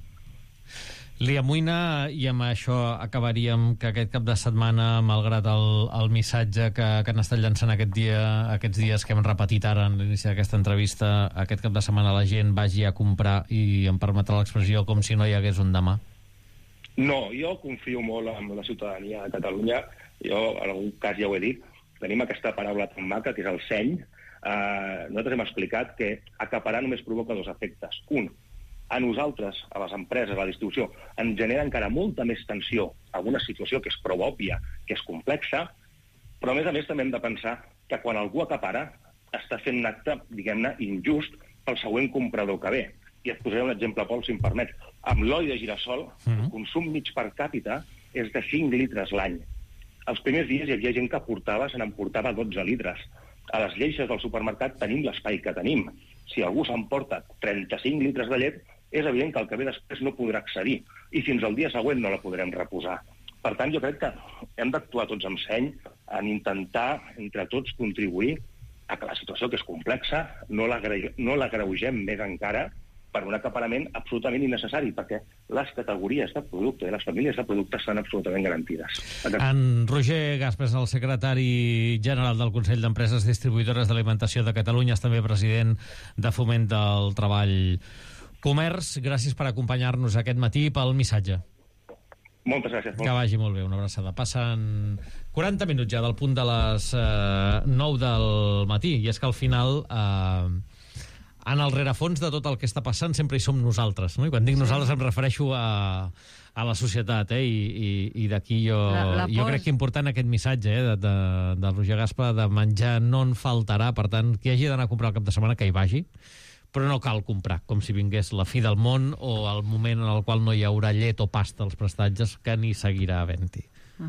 Li amoïna, i amb això acabaríem, que aquest cap de setmana, malgrat el missatge que han estat llançant aquests dies que hem repetit ara en l'inici d'aquesta entrevista, aquest cap de setmana la gent vagi a comprar, i em permetrà l'expressió, com si no hi hagués un demà? No, jo confio molt en la ciutadania de Catalunya. Jo, en algun cas ja ho he dit, tenim aquesta paraula tan maca, que és el seny. Nosaltres hem explicat que acaparar només provoca dos efectes. Un, a nosaltres, a les empreses, a la distribució, ens genera encara molta més tensió alguna situació que és prou òbvia, que és complexa, però a més també hem de pensar que quan algú acapara està fent un acte, diguem-ne, injust pel següent comprador que ve. I et posaré un exemple, Pol, si em permet. Amb l'oli de girassol, el consum mig per càpita és de 5 litres l'any. Els primers dies hi havia gent que se n'emportava 12 litres. A les lleixes del supermercat tenim l'espai que tenim. Si algú s'emporta 35 litres de llet, és evident que el que ve després no podrà accedir, i fins al dia següent no la podrem reposar. Per tant, jo crec que hem d'actuar tots amb seny en intentar, entre tots, contribuir a que la situació, que és complexa, no l'agreugem més encara per un acaparament absolutament innecessari, perquè les categories de producte i les famílies de producte estan absolutament garantides. En Roger Gaspes, el secretari general del Consell d'Empreses Distribuïdores d'Alimentació de Catalunya, és també president de Foment del Treball Comerç. Gràcies per acompanyar-nos aquest matí pel missatge. Moltes gràcies. Que vagi molt bé, una abraçada. Passen 40 minuts ja del punt de les 9 del matí, i és que al final... en el rerefons de tot el que està passant sempre hi som nosaltres, no? I quan dic nosaltres em refereixo a la societat, i d'aquí jo crec que important aquest missatge de Roger Gaspa, de menjar no en faltarà. Per tant, qui hagi d'anar a comprar el cap de setmana, que hi vagi, però no cal comprar, com si vingués la fi del món o el moment en el qual no hi haurà llet o pasta als prestatges, que ni seguirà havent-hi.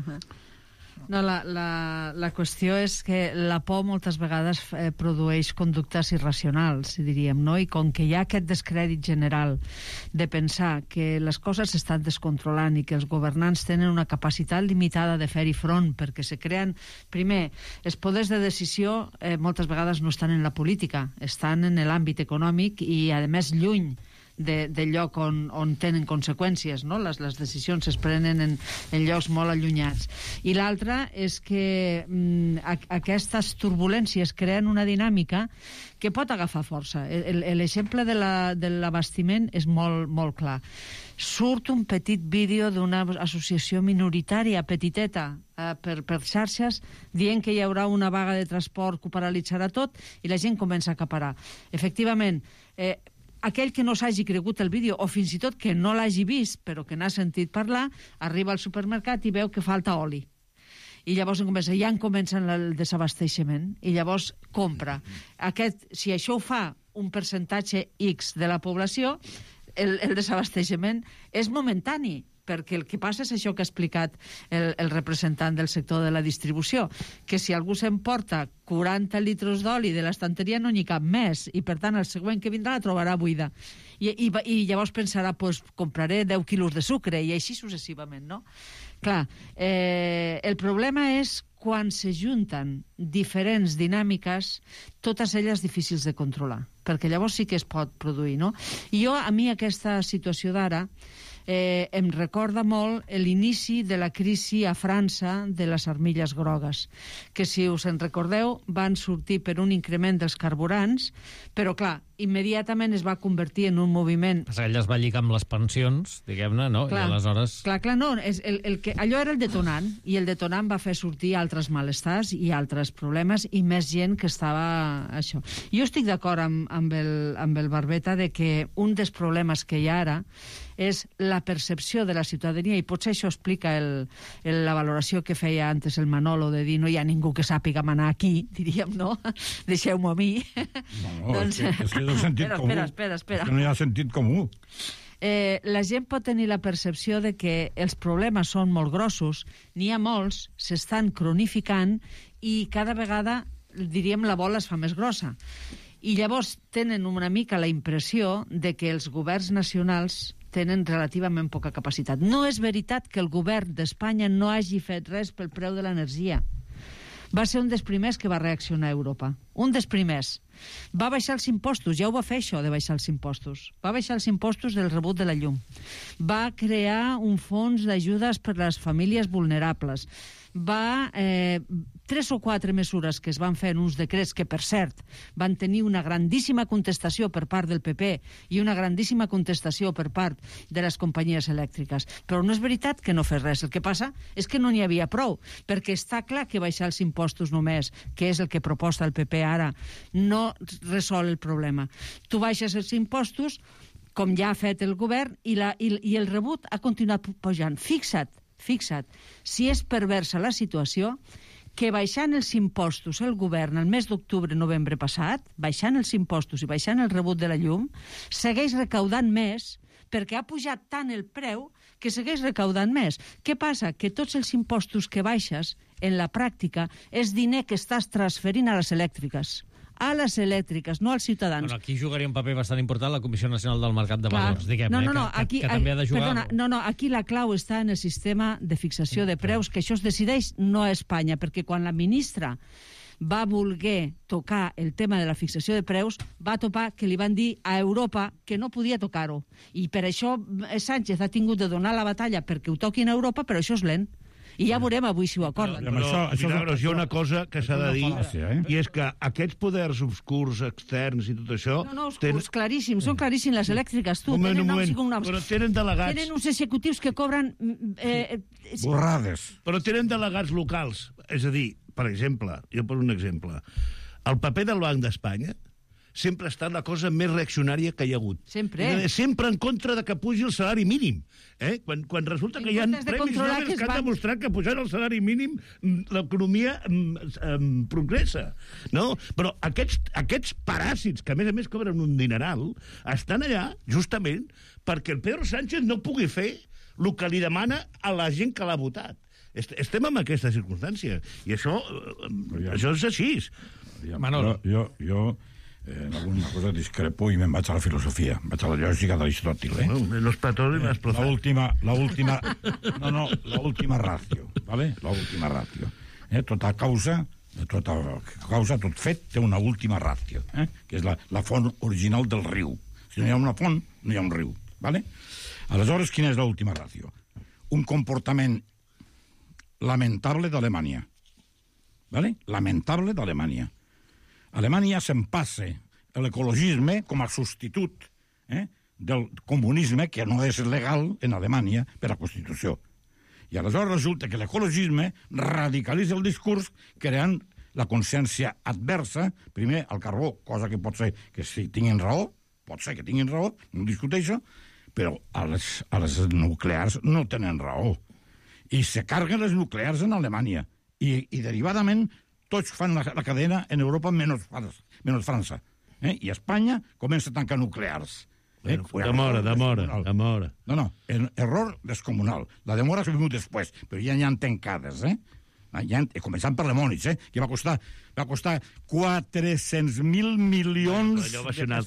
No, la qüestió és que la por moltes vegades produeix conductes irracionals, diríem, no? I com que hi ha aquest descrèdit general de pensar que les coses s'estan descontrolant i que els governants tenen una capacitat limitada de fer-hi front perquè se creen... Primer, els poders de decisió moltes vegades no estan en la política, estan en l'àmbit econòmic i, a més, lluny del lloc on tenen conseqüències, no? Les decisions es prenen en llocs molt allunyats. I l'altra és que aquestes turbulències creen una dinàmica que pot agafar força. L'exemple de l'abastiment és molt, molt clar. Surt un petit vídeo d'una associació minoritària, petiteta, per xarxes, dient que hi haurà una vaga de transport que ho paralitzarà tot, i la gent comença a acaparar. Efectivament, aquell que no s'hagi cregut el vídeo, o fins i tot que no l'hagi vist, però que n'ha sentit parlar, arriba al supermercat i veu que falta oli. I llavors ja comença el desabasteixement, i llavors compra. Si això ho fa un percentatge X de la població, el desabasteixement és momentani, perquè el que passa és això que ha explicat el representant del sector de la distribució, que si algú s'emporta 40 litres d'oli de l'estanteria no n'hi cap més, i per tant el següent que vindrà la trobarà buida. I llavors pensarà, pues, compraré 10 quilos de sucre, i així successivament, no? Clar, el problema és quan se junten diferents dinàmiques, totes elles difícils de controlar, perquè llavors sí que es pot produir, no? I a mi aquesta situació d'ara em recorda molt l'inici de la crisi a França de les armilles grogues, que, si us en recordeu, van sortir per un increment dels carburants, però, clar, immediatament es va convertir en un moviment... Ella es va lligar amb les pensions, diguem-ne, no? Clar, i aleshores... Clar, no, allò era el detonant, i el detonant va fer sortir altres malestars i altres problemes, i més gent que estava... això. Jo estic d'acord amb el Barbeta de que un dels problemes que hi ha ara és la percepció de la ciutadania, i potser això explica la valoració que feia antes el Manolo, de dir no hi ha ningú que sàpiga manar aquí, diríem, no? Deixeu-m'ho a mi. No, doncs... és que és el sentit comú. Espera. És que no hi ha sentit comú. La gent pot tenir la percepció de que els problemes són molt grossos, n'hi ha molts, s'estan cronificant, i cada vegada, diríem, la bola es fa més grossa. I llavors tenen una mica la impressió de que els governs nacionals tenen relativament poca capacitat. No és veritat que el govern d'Espanya no hagi fet res pel preu de l'energia. Va ser un dels primers que va reaccionar a Europa. Un dels primers. Va baixar els impostos, ja ho va fer això de baixar els impostos. Va baixar els impostos del rebut de la llum. Va crear un fons d'ajudes per a les famílies vulnerables. Va 3 o 4 mesures que es van fer en uns decrets que, per cert, van tenir una grandíssima contestació per part del PP i una grandíssima contestació per part de les companyies elèctriques. Però no és veritat que no fes res. El que passa és que no n'hi havia prou, perquè està clar que baixar els impostos només, que és el que proposa el PP ara, no resol el problema. Tu baixes els impostos, com ja ha fet el govern, i el rebut ha continuat pujant. Fixa't, si és perversa la situació, que baixant els impostos el govern el mes d'octubre-novembre passat, baixant els impostos i baixant el rebut de la llum, segueix recaudant més, perquè ha pujat tant el preu que segueix recaudant més. Què passa? Que tots els impostos que baixes, en la pràctica, és diner que estàs transferint a les elèctriques. A les elèctriques, no als ciutadans. Bueno, aquí jugaria un paper bastant important la Comissió Nacional del Mercat de Valors, diguem-ne, que també ha de jugar... Perdona, aquí la clau està en el sistema de fixació de preus, que això es decideix no a Espanya, perquè quan la ministra va voler tocar el tema de la fixació de preus, va topar que li van dir a Europa que no podia tocar-ho. I per això Sánchez ha tingut de donar la batalla perquè ho toquin a Europa, però això és lent. I ja veurem avui si ho acorden. Però hi ha una cosa que s'ha de dir, i és que aquests poders obscurs, externs i tot això... No, obscurs, claríssims, són claríssims les elèctriques. Però tenen delegats... Tenen uns executius que cobren... Borrades. Però tenen delegats locals. És a dir, per exemple, jo poso un exemple. El paper del Banc d'Espanya sempre ha estat la cosa més reaccionària que hi ha hagut. Sempre. Sempre en contra de que pugi el salari mínim. Quan resulta que hi ha premis Nobel que han demostrat que pujant el salari mínim l'economia progressa. No? Però aquests paràsits, que a més cobren un dineral, estan allà justament perquè el Pedro Sánchez no pugui fer el que li demana a la gent que l'ha votat. Estem en aquesta circumstància. I això és així. Manolo. Jo en alguna cosa discrepo i me'n vaig a la filosofia, vaig a la lògica d'Aristòtil. Los patrones más la última ratio, ¿vale? La última ratio. Tota causa, tot fet, té una última ratio, que és la font original del riu. Si no hi ha una font, no hi ha un riu, ¿vale? Aleshores, quina és l'última ratio? Un comportament lamentable d'Alemanya. ¿Vale? Lamentable d'Alemanya. Alemanya se'n passa l'ecologisme com a substitut del comunisme, que no és legal en Alemanya per la Constitució. I aleshores resulta que l'ecologisme radicalitza el discurs creant la consciència adversa, primer al carbó, cosa que pot ser que si tinguin raó, pot ser que tinguin raó, no discuteixo, però a les nuclears no tenen raó. I se carguen les nuclears en Alemanya. I derivadament, tots fan la cadena en Europa menys França. I Espanya comença a tancar nuclears. Demora. No, error descomunal. La demora s'ha vingut després, però ja n'hi ha tancades, començant per Lemònitz, que va costar 400.000 milions allò va ser un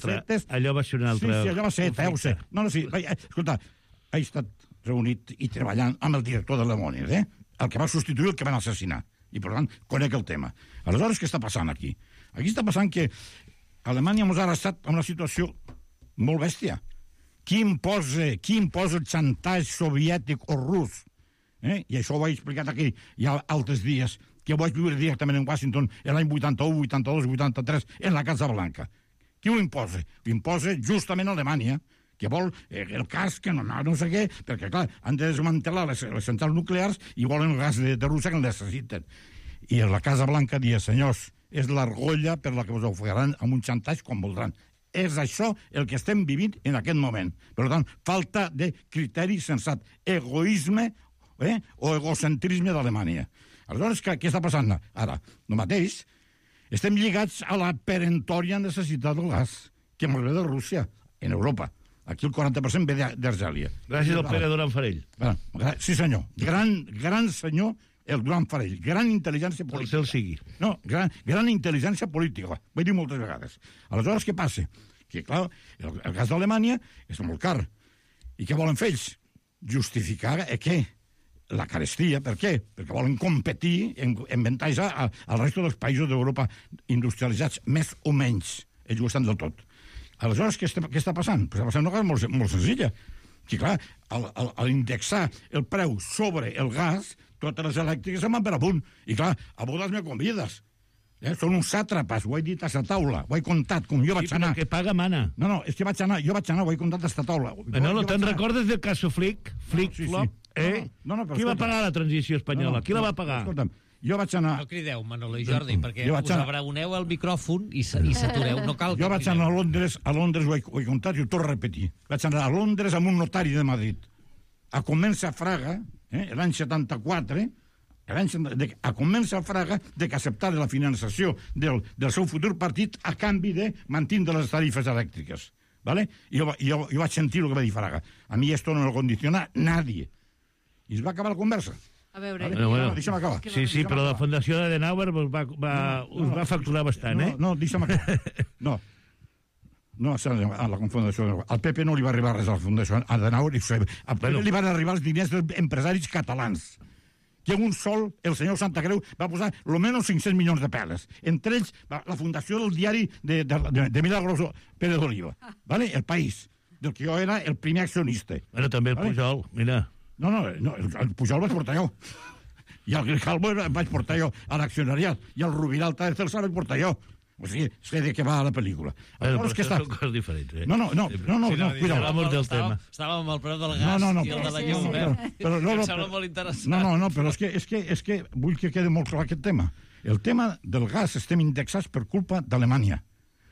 altre. Sí, allò va ser, ho sé. Escolta, he estat reunit i treballant amb el director de Lemònitz, el que va substituir el que van assassinar. I, per tant, conec el tema. Aleshores, què està passant aquí? Aquí està passant que Alemanya ens ha estat en una situació molt bèstia. Qui imposa el xantatge soviètic o rus? I això ho he explicat aquí ja altres dies, que ho vaig viure directament en Washington l'any 81, 82, 83, en la Casa Blanca. Qui ho imposa? Ho imposa justament Alemanya, que vol el cas que no sé què, perquè, clar, han de desmantelar les centrals nuclears i volen el gas de Rússia que el necessiten. I la Casa Blanca dia, senyors, és l'argolla per la que us oferiran amb un xantatge quan voldran. És això el que estem vivint en aquest moment. Per tant, falta de criteri sensat, egoisme o egocentrisme d'Alemanya. Aleshores, què està passant ara? El mateix, estem lligats a la perentòria necessitat del gas, que ens ve de Rússia, en Europa. Aquí el 40% ve d'Argèlia. Gràcies al Pere Duran Farell. Sí, senyor. Gran senyor, el Duran Farell. Gran intel·ligència política. El sigui. No, gran intel·ligència política. Ho he dit moltes vegades. Aleshores, què passa? Que, clar, el gas d'Alemanya és molt car. I què volen fer ells? Justificar què? La carestia. Per què? Perquè volen competir en avantatge al resto dels països d'Europa industrialitzats, més o menys. Ells ho estan del tot. Aleshores, què està passant? Està passant una cosa molt senzilla. Que, clar, al indexar el preu sobre el gas, totes les elèctriques se'n van per amunt. I, clar, a bodes me convides. Són uns sàtrapes, ho he dit a la taula, ho he contat, com jo vaig anar. Sí, però que paga mana. No, és que jo vaig anar, ho he contat a la taula. No, te'n recordes del caso Flick? Flick-Flop? Qui va pagar la transició espanyola? Qui la va pagar? Escolta'm, jo vaig anar... No crideu, Manolo i Jordi, perquè us abraoneu el micròfon i s'atureu. No cal que jo vaig anar a Londres, ho he contat i ho torno a repetir. Vaig anar a Londres amb un notari de Madrid. A començar Fraga, l'any 74, a començar Fraga de que acceptara la finançació del seu futur partit a canvi de mantindre les tarifes elèctriques. I jo vaig sentir el que va dir Fraga. A mi esto no me lo condiciona nadie. I es va acabar la conversa. A veure... Deixa'm acabar. Sí, però la Fundació d'Adenauer us va facturar bastant, No, deixa'm acabar. No, a la Fundació d'Adenauer. Al PP no li va arribar res a la Fundació d'Adenauer, al PP li van arribar els diners dels empresaris catalans, que un sol, el senyor Santa Creu, va posar almenys 500 milions de peles. Entre ells, la fundació del diari de Milagros Pérez d'Oliva. El País, del que jo era el primer accionista. Bueno, també el Pujol, mira... No, el Pujol vaig portar jo. I el Grijalbo vaig portar jo a l'accionariat. I el Rubiralta de Celsa vaig portar jo. O sigui, sé de què va la pel·lícula. Però són coses diferents, No, cuidao. Hablamos del tema. Estàvem amb el preu del gas i el de la llum. Em sembla molt interessant. No, però és que vull que quedi molt clar aquest tema. El tema del gas estem indexats per culpa d'Alemanya.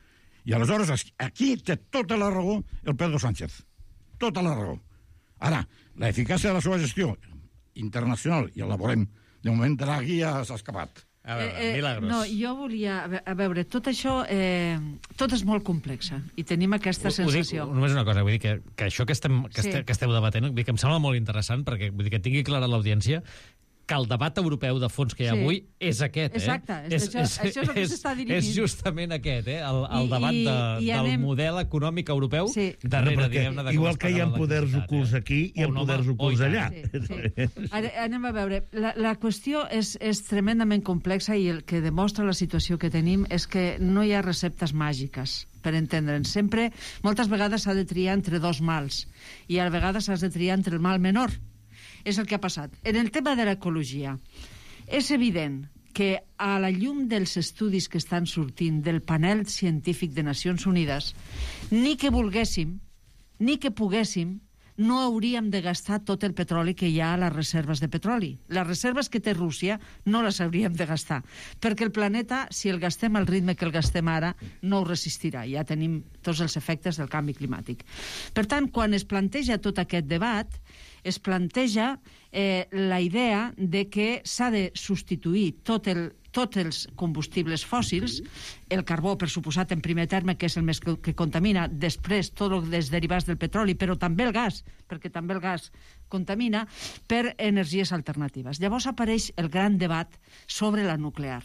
I aleshores aquí té tota la raó el Pedro Sánchez. Tota la raó. Ara, l'eficàcia de la seva gestió internacional, ja la veurem. De moment, Draghi ja s'ha escapat. A veure, Milagros. No, jo volia... A veure, tot això... tot és molt complex, i tenim aquesta sensació. Només una cosa, vull dir que això que esteu debatent, vull dir que em sembla molt interessant, perquè vull dir que tingui clara l'audiència que el debat europeu de fons que hi ha avui és aquest. Exacte, això és el que s'està dirimint. És justament aquest, el debat del model econòmic europeu darrere, diguem-ne, de com igual que hi ha poders ocults aquí, hi ha poders ocults allà. Anem a veure. La qüestió és tremendament complexa i el que demostra la situació que tenim és que no hi ha receptes màgiques, per entendre'ns. Sempre, moltes vegades s'ha de triar entre dos mals i a vegades s'ha de triar entre el mal menor. És el que ha passat. En el tema de l'ecologia, és evident que a la llum dels estudis que estan sortint del panel científic de Nacions Unides, ni que volguéssim, ni que poguéssim, no hauríem de gastar tot el petroli que hi ha a les reserves de petroli. Les reserves que té Rússia no les hauríem de gastar, perquè el planeta, si el gastem al ritme que el gastem ara, no ho resistirà. Ja tenim tots els efectes del canvi climàtic. Per tant, quan es planteja tot aquest debat, es planteja la idea de que s'ha de substituir tots els combustibles fòssils, el carbó, per suposat, en primer terme, que és el més que contamina, després tot els derivats del petroli, però també el gas, perquè també el gas contamina, per energies alternatives. Llavors apareix el gran debat sobre la nuclear.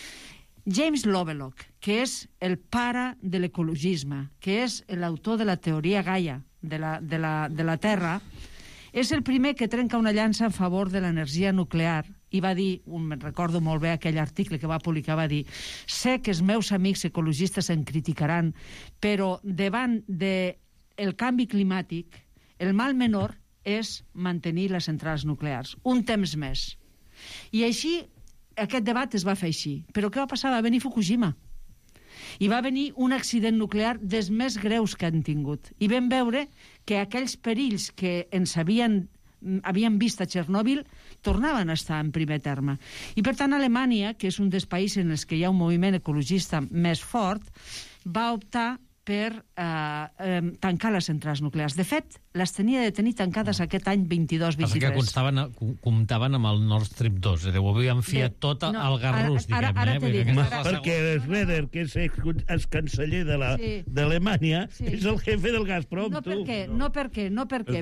James Lovelock, que és el pare de l'ecologisme, que és l'autor de la teoria Gaia de la Terra, és el primer que trenca una llança en favor de l'energia nuclear i va dir, me'n recordo molt bé aquell article que va publicar, va dir: sé que els meus amics ecologistes em criticaran, però davant del canvi climàtic el mal menor és mantenir les centrals nuclears un temps més. I així aquest debat es va fer així. Però què va passar? Va venir Fukushima i va venir un accident nuclear dels més greus que han tingut. I vam veure que aquells perills que ens havien vist a Txernòbil tornaven a estar en primer terme. I per tant Alemanya, que és un dels països en els que hi ha un moviment ecologista més fort, va optar per tancar les centrals nuclears. De fet, les tenia de tenir tancades aquest any 22-23. Que comptaven amb el Nord Stream 2. Ho havien fiat tot al garrús, diguem-ne. Perquè Schroeder, que és el canceller d'Alemanya, és el jefe del Gazprom. No perquè.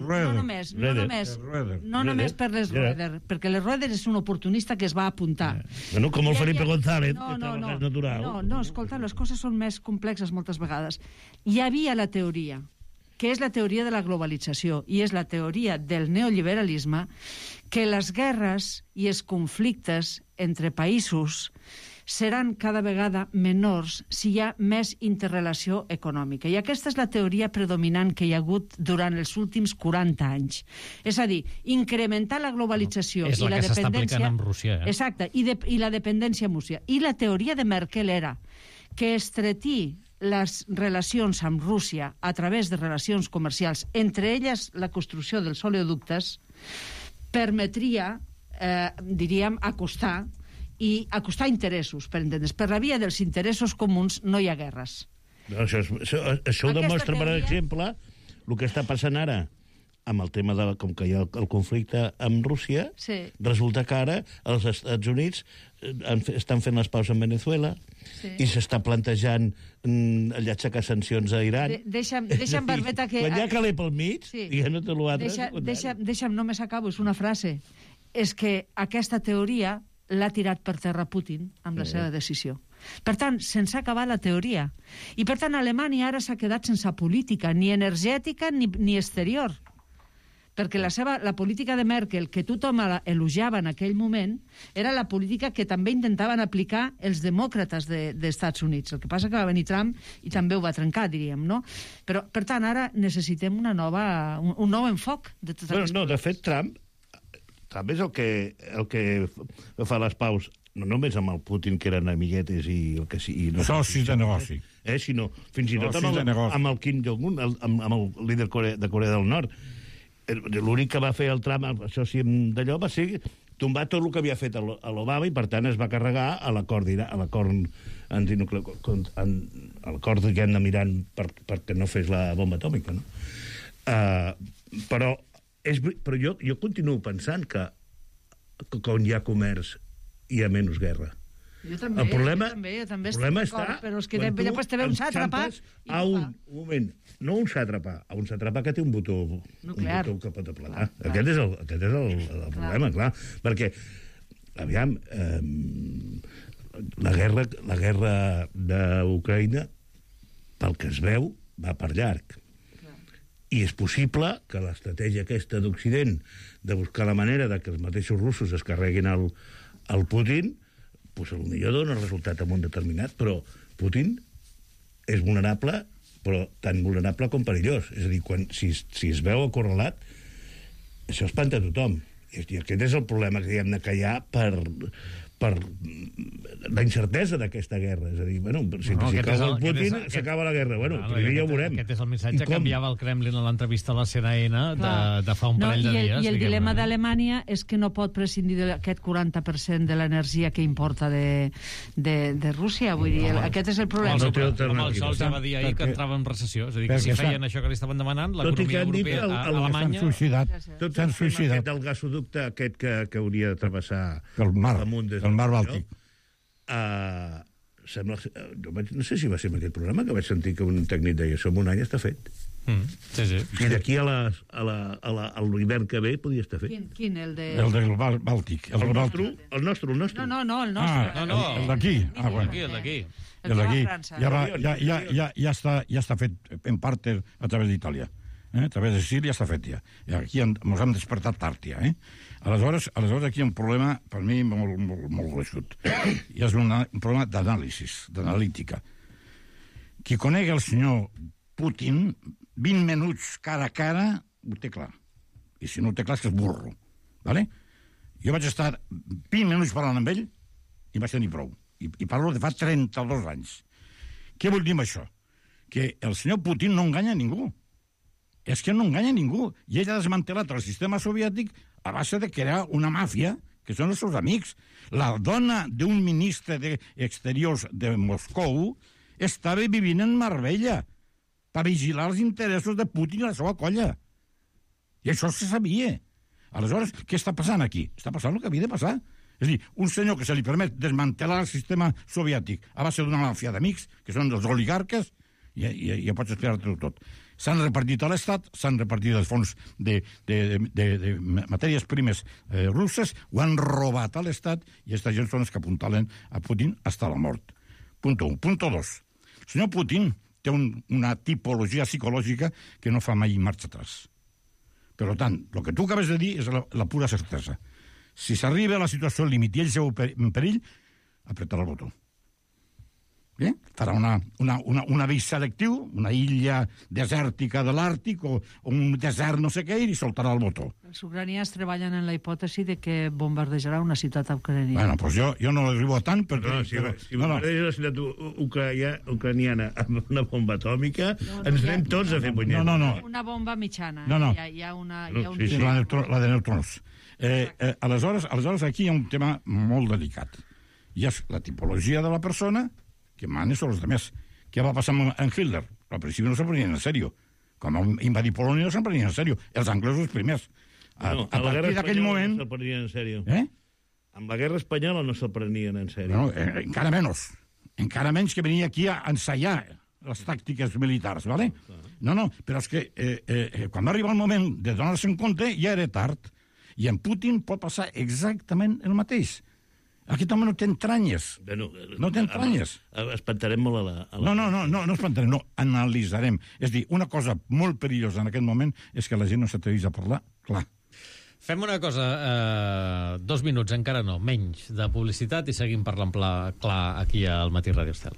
No només per l'Schroeder, perquè l'Schroeder és un oportunista que es va apuntar. Bueno, com el Felipe González, que té el gas natural. No, escolta, les coses són més complexes moltes vegades. Hi havia la teoria, que és la teoria de la globalització i és la teoria del neoliberalisme, que les guerres i els conflictes entre països seran cada vegada menors si hi ha més interrelació econòmica. I aquesta és la teoria predominant que hi ha hagut durant els últims 40 anys. És a dir, incrementar la globalització i la dependència... És la que s'està aplicant amb Rússia. Exacte, i la dependència amb Rússia. I la teoria de Merkel era que estretir les relacions amb Rússia a través de relacions comercials, entre elles la construcció dels oleoductes, permetria, diríem, acostar interessos, per entendre's. Per la via dels interessos comuns no hi ha guerres. Això ho demostra, per exemple, el que està passant ara amb el tema com que hi ha el conflicte amb Rússia, resulta que ara els Estats Units estan fent les paus en Venezuela i s'està plantejant allà aixecar sancions a Iran. Deixa'm, Barbeta, que... Quan hi ha Calé pel mig, no té l'altre. Deixa'm, només acabo, és una frase. És que aquesta teoria l'ha tirat per terra Putin amb la seva decisió. Per tant, se'ns ha acabat la teoria. I per tant, Alemanya ara s'ha quedat sense política, ni energètica ni exterior. Perquè la política de Merkel, que tothom elogiava en aquell moment, era la política que també intentaven aplicar els demòcrates dels Estats Units. El que passa que va venir Trump i també ho va trencar, diríem, no? Però, per tant, ara necessitem un nou enfoc de tot aquest... No, de fet, Trump és el que fa les paus, no només amb el Putin, que eren amiguetes i el que sigui... Socis de negoci. Sinó fins i tot amb el Kim Jong-un, amb el líder de Corea del Nord. L'únic que va fer el Trump, això sí, d'allò, va ser tombar tot el que havia fet a l'Obama i, per tant, es va carregar a l'acord diguem de mirant perquè no fes la bomba atòmica, no? Però jo continuo pensant que quan hi ha comerç hi ha menys guerra. Jo també, el problema està, però és que després també un sàtrapa... Un moment, no un sàtrapa, un sàtrapa que té un botó que pot aplatar. Aquest és el problema, clar. Perquè, aviam, la guerra d'Ucraïna, pel que es veu, va per llarg. I és possible que l'estratègia aquesta d'Occident de buscar la manera de que els mateixos russos es carreguin el Putin, doncs potser dona resultat en un determinat, però Putin és vulnerable, però tan vulnerable com perillós. És a dir, si es veu acorralat, això espanta a tothom. I aquest és el problema que hi ha per la incertesa d'aquesta guerra. És a dir, si cau el Putin, s'acaba la guerra. Però ja ho veurem. Aquest és el missatge que enviava el Kremlin a l'entrevista a la CNN de fa un parell de dies. I el dilema d'Alemanya és que no pot prescindir d'aquest 40% de l'energia que importa de Rússia. Vull dir, aquest és el problema. El Scholz ja va dir ahir que entrava en recessió. És a dir, que si feien això que li estaven demanant, l'economia europea a Alemanya... S'han suïcidat. El gasoducte aquest que hauria de travessar el mar Bàltic. No sé si va ser en aquest programa que vaig sentir que un tècnic deia això en un any està fet. Sí. I d'aquí a l'hivern que ve podria estar fet. Quin? El del Bàltic. El nostre? No, el nostre. El d'aquí. El d'aquí. El d'aquí. Ja està fet en part a través d'Itàlia. A través de Sicília està fet ja. I aquí ens hem despertat tard ja. Aleshores, aquí hi ha un problema, per mi, molt gruixut. I és un problema d'anàlisi, d'analítica. Qui conegui el senyor Putin, 20 minuts cara a cara, ho té clar. I si no ho té clar, és que és burro. Vale? Jo vaig estar 20 minuts parlant amb ell i vaig tenir prou. I parlo de fa 32 anys. Què vull dir amb això? Que el senyor Putin no enganya ningú. És que no enganya ningú. I ell ha desmantelat el sistema soviètic a base de crear una màfia, que són els seus amics. La dona d'un ministre d'Exteriors de Moscou estava vivint en Marbella per vigilar els interessos de Putin i la seva colla. I això se sabia. Aleshores, què està passant aquí? Està passant el que havia de passar. És a dir, un senyor que se li permet desmantelar el sistema soviètic a base d'una màfia d'amics, que són els oligarques, ja pots explicar-te tot. S'han repartit a l'Estat, s'han repartit els fons de matèries primes russes, ho han robat a l'Estat i aquesta gent són els que apuntalen a Putin fins a la mort. Punt 1. Punt 2. El senyor Putin té una tipologia psicològica que no fa mai marxa atrás. Per tant, el que tu acabes de dir és la pura certesa. Si s'arriba a la situació límit i ell seu en perill, apretarà el botó. Farà un avís selectiu, una illa desèrtica de l'Àrtic o un desert no sé què, i soltarà el botó. Els ucranians treballen en la hipòtesi de que bombardejarà una ciutat ucraniana. Bueno, doncs jo no arribo a tant perquè... Si bombardeja una ciutat ucraniana amb una bomba atòmica, ens anem tots a fer punyet. No. Una bomba mitjana. Hi ha un... Sí, la de neutrons. Aleshores, aquí hi ha un tema molt delicat. I és la tipologia de la persona que mana sobre els altres. Què va passar amb Hitler? Al principi no se'n prenien en sèrio. Com va invadir Polònia no se'n prenien en sèrio. Els anglesos primers. A partir d'aquell moment... No se'l prenien en sèrio. Amb la guerra espanyola no se'l prenien en sèrio. Encara menys. Encara menys que venia aquí a ensaiar les tàctiques militars, ¿vale? No, però és que quan va arribar el moment de donar-se en compte ja era tard. I en Putin pot passar exactament el mateix. Aquest home no té entranyes. No té entranyes. Espantarem molt a la... No espantarem, no. Analitzarem. És dir, una cosa molt perillosa en aquest moment és que la gent no s'atreveix a parlar clar. Fem una cosa, 2 minuts, encara no, menys de publicitat i seguim parlant clar aquí al Matí Ràdio Estel.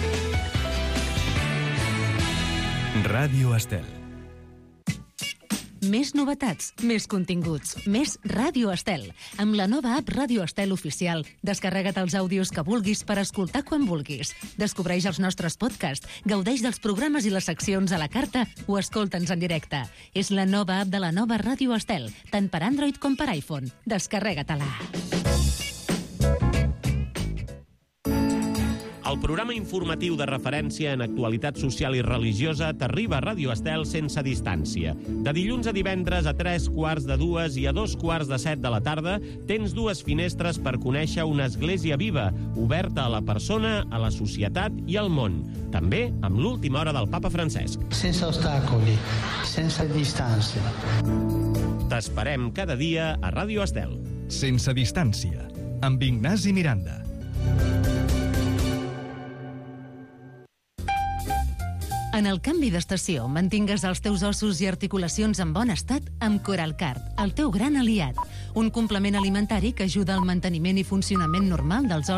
Ràdio Estel. Més novetats, més continguts, més Ràdio Estel. Amb la nova app Ràdio Estel Oficial, descarrega't els àudios que vulguis per escoltar quan vulguis. Descobreix els nostres podcasts, gaudeix dels programes i les seccions a la carta o escolta'ns en directe. És la nova app de la nova Ràdio Estel, tant per Android com per iPhone. Descarrega-te-la. El programa informatiu de referència en actualitat social i religiosa t'arriba a Ràdio Estel sense distància. De dilluns a divendres a 3:45 i a 2:45 de la tarda tens dues finestres per conèixer una església viva, oberta a la persona, a la societat i al món. També amb l'última hora del papa Francesc. Sense ostacoli, sense distància. T'esperem cada dia a Ràdio Estel. Sense distància, amb Ignasi Miranda. En el canvi d'estació, mantingues els teus ossos i articulacions en bon estat amb Coralcard, el teu gran aliat. Un complement alimentari que ajuda al manteniment i funcionament normal dels ossos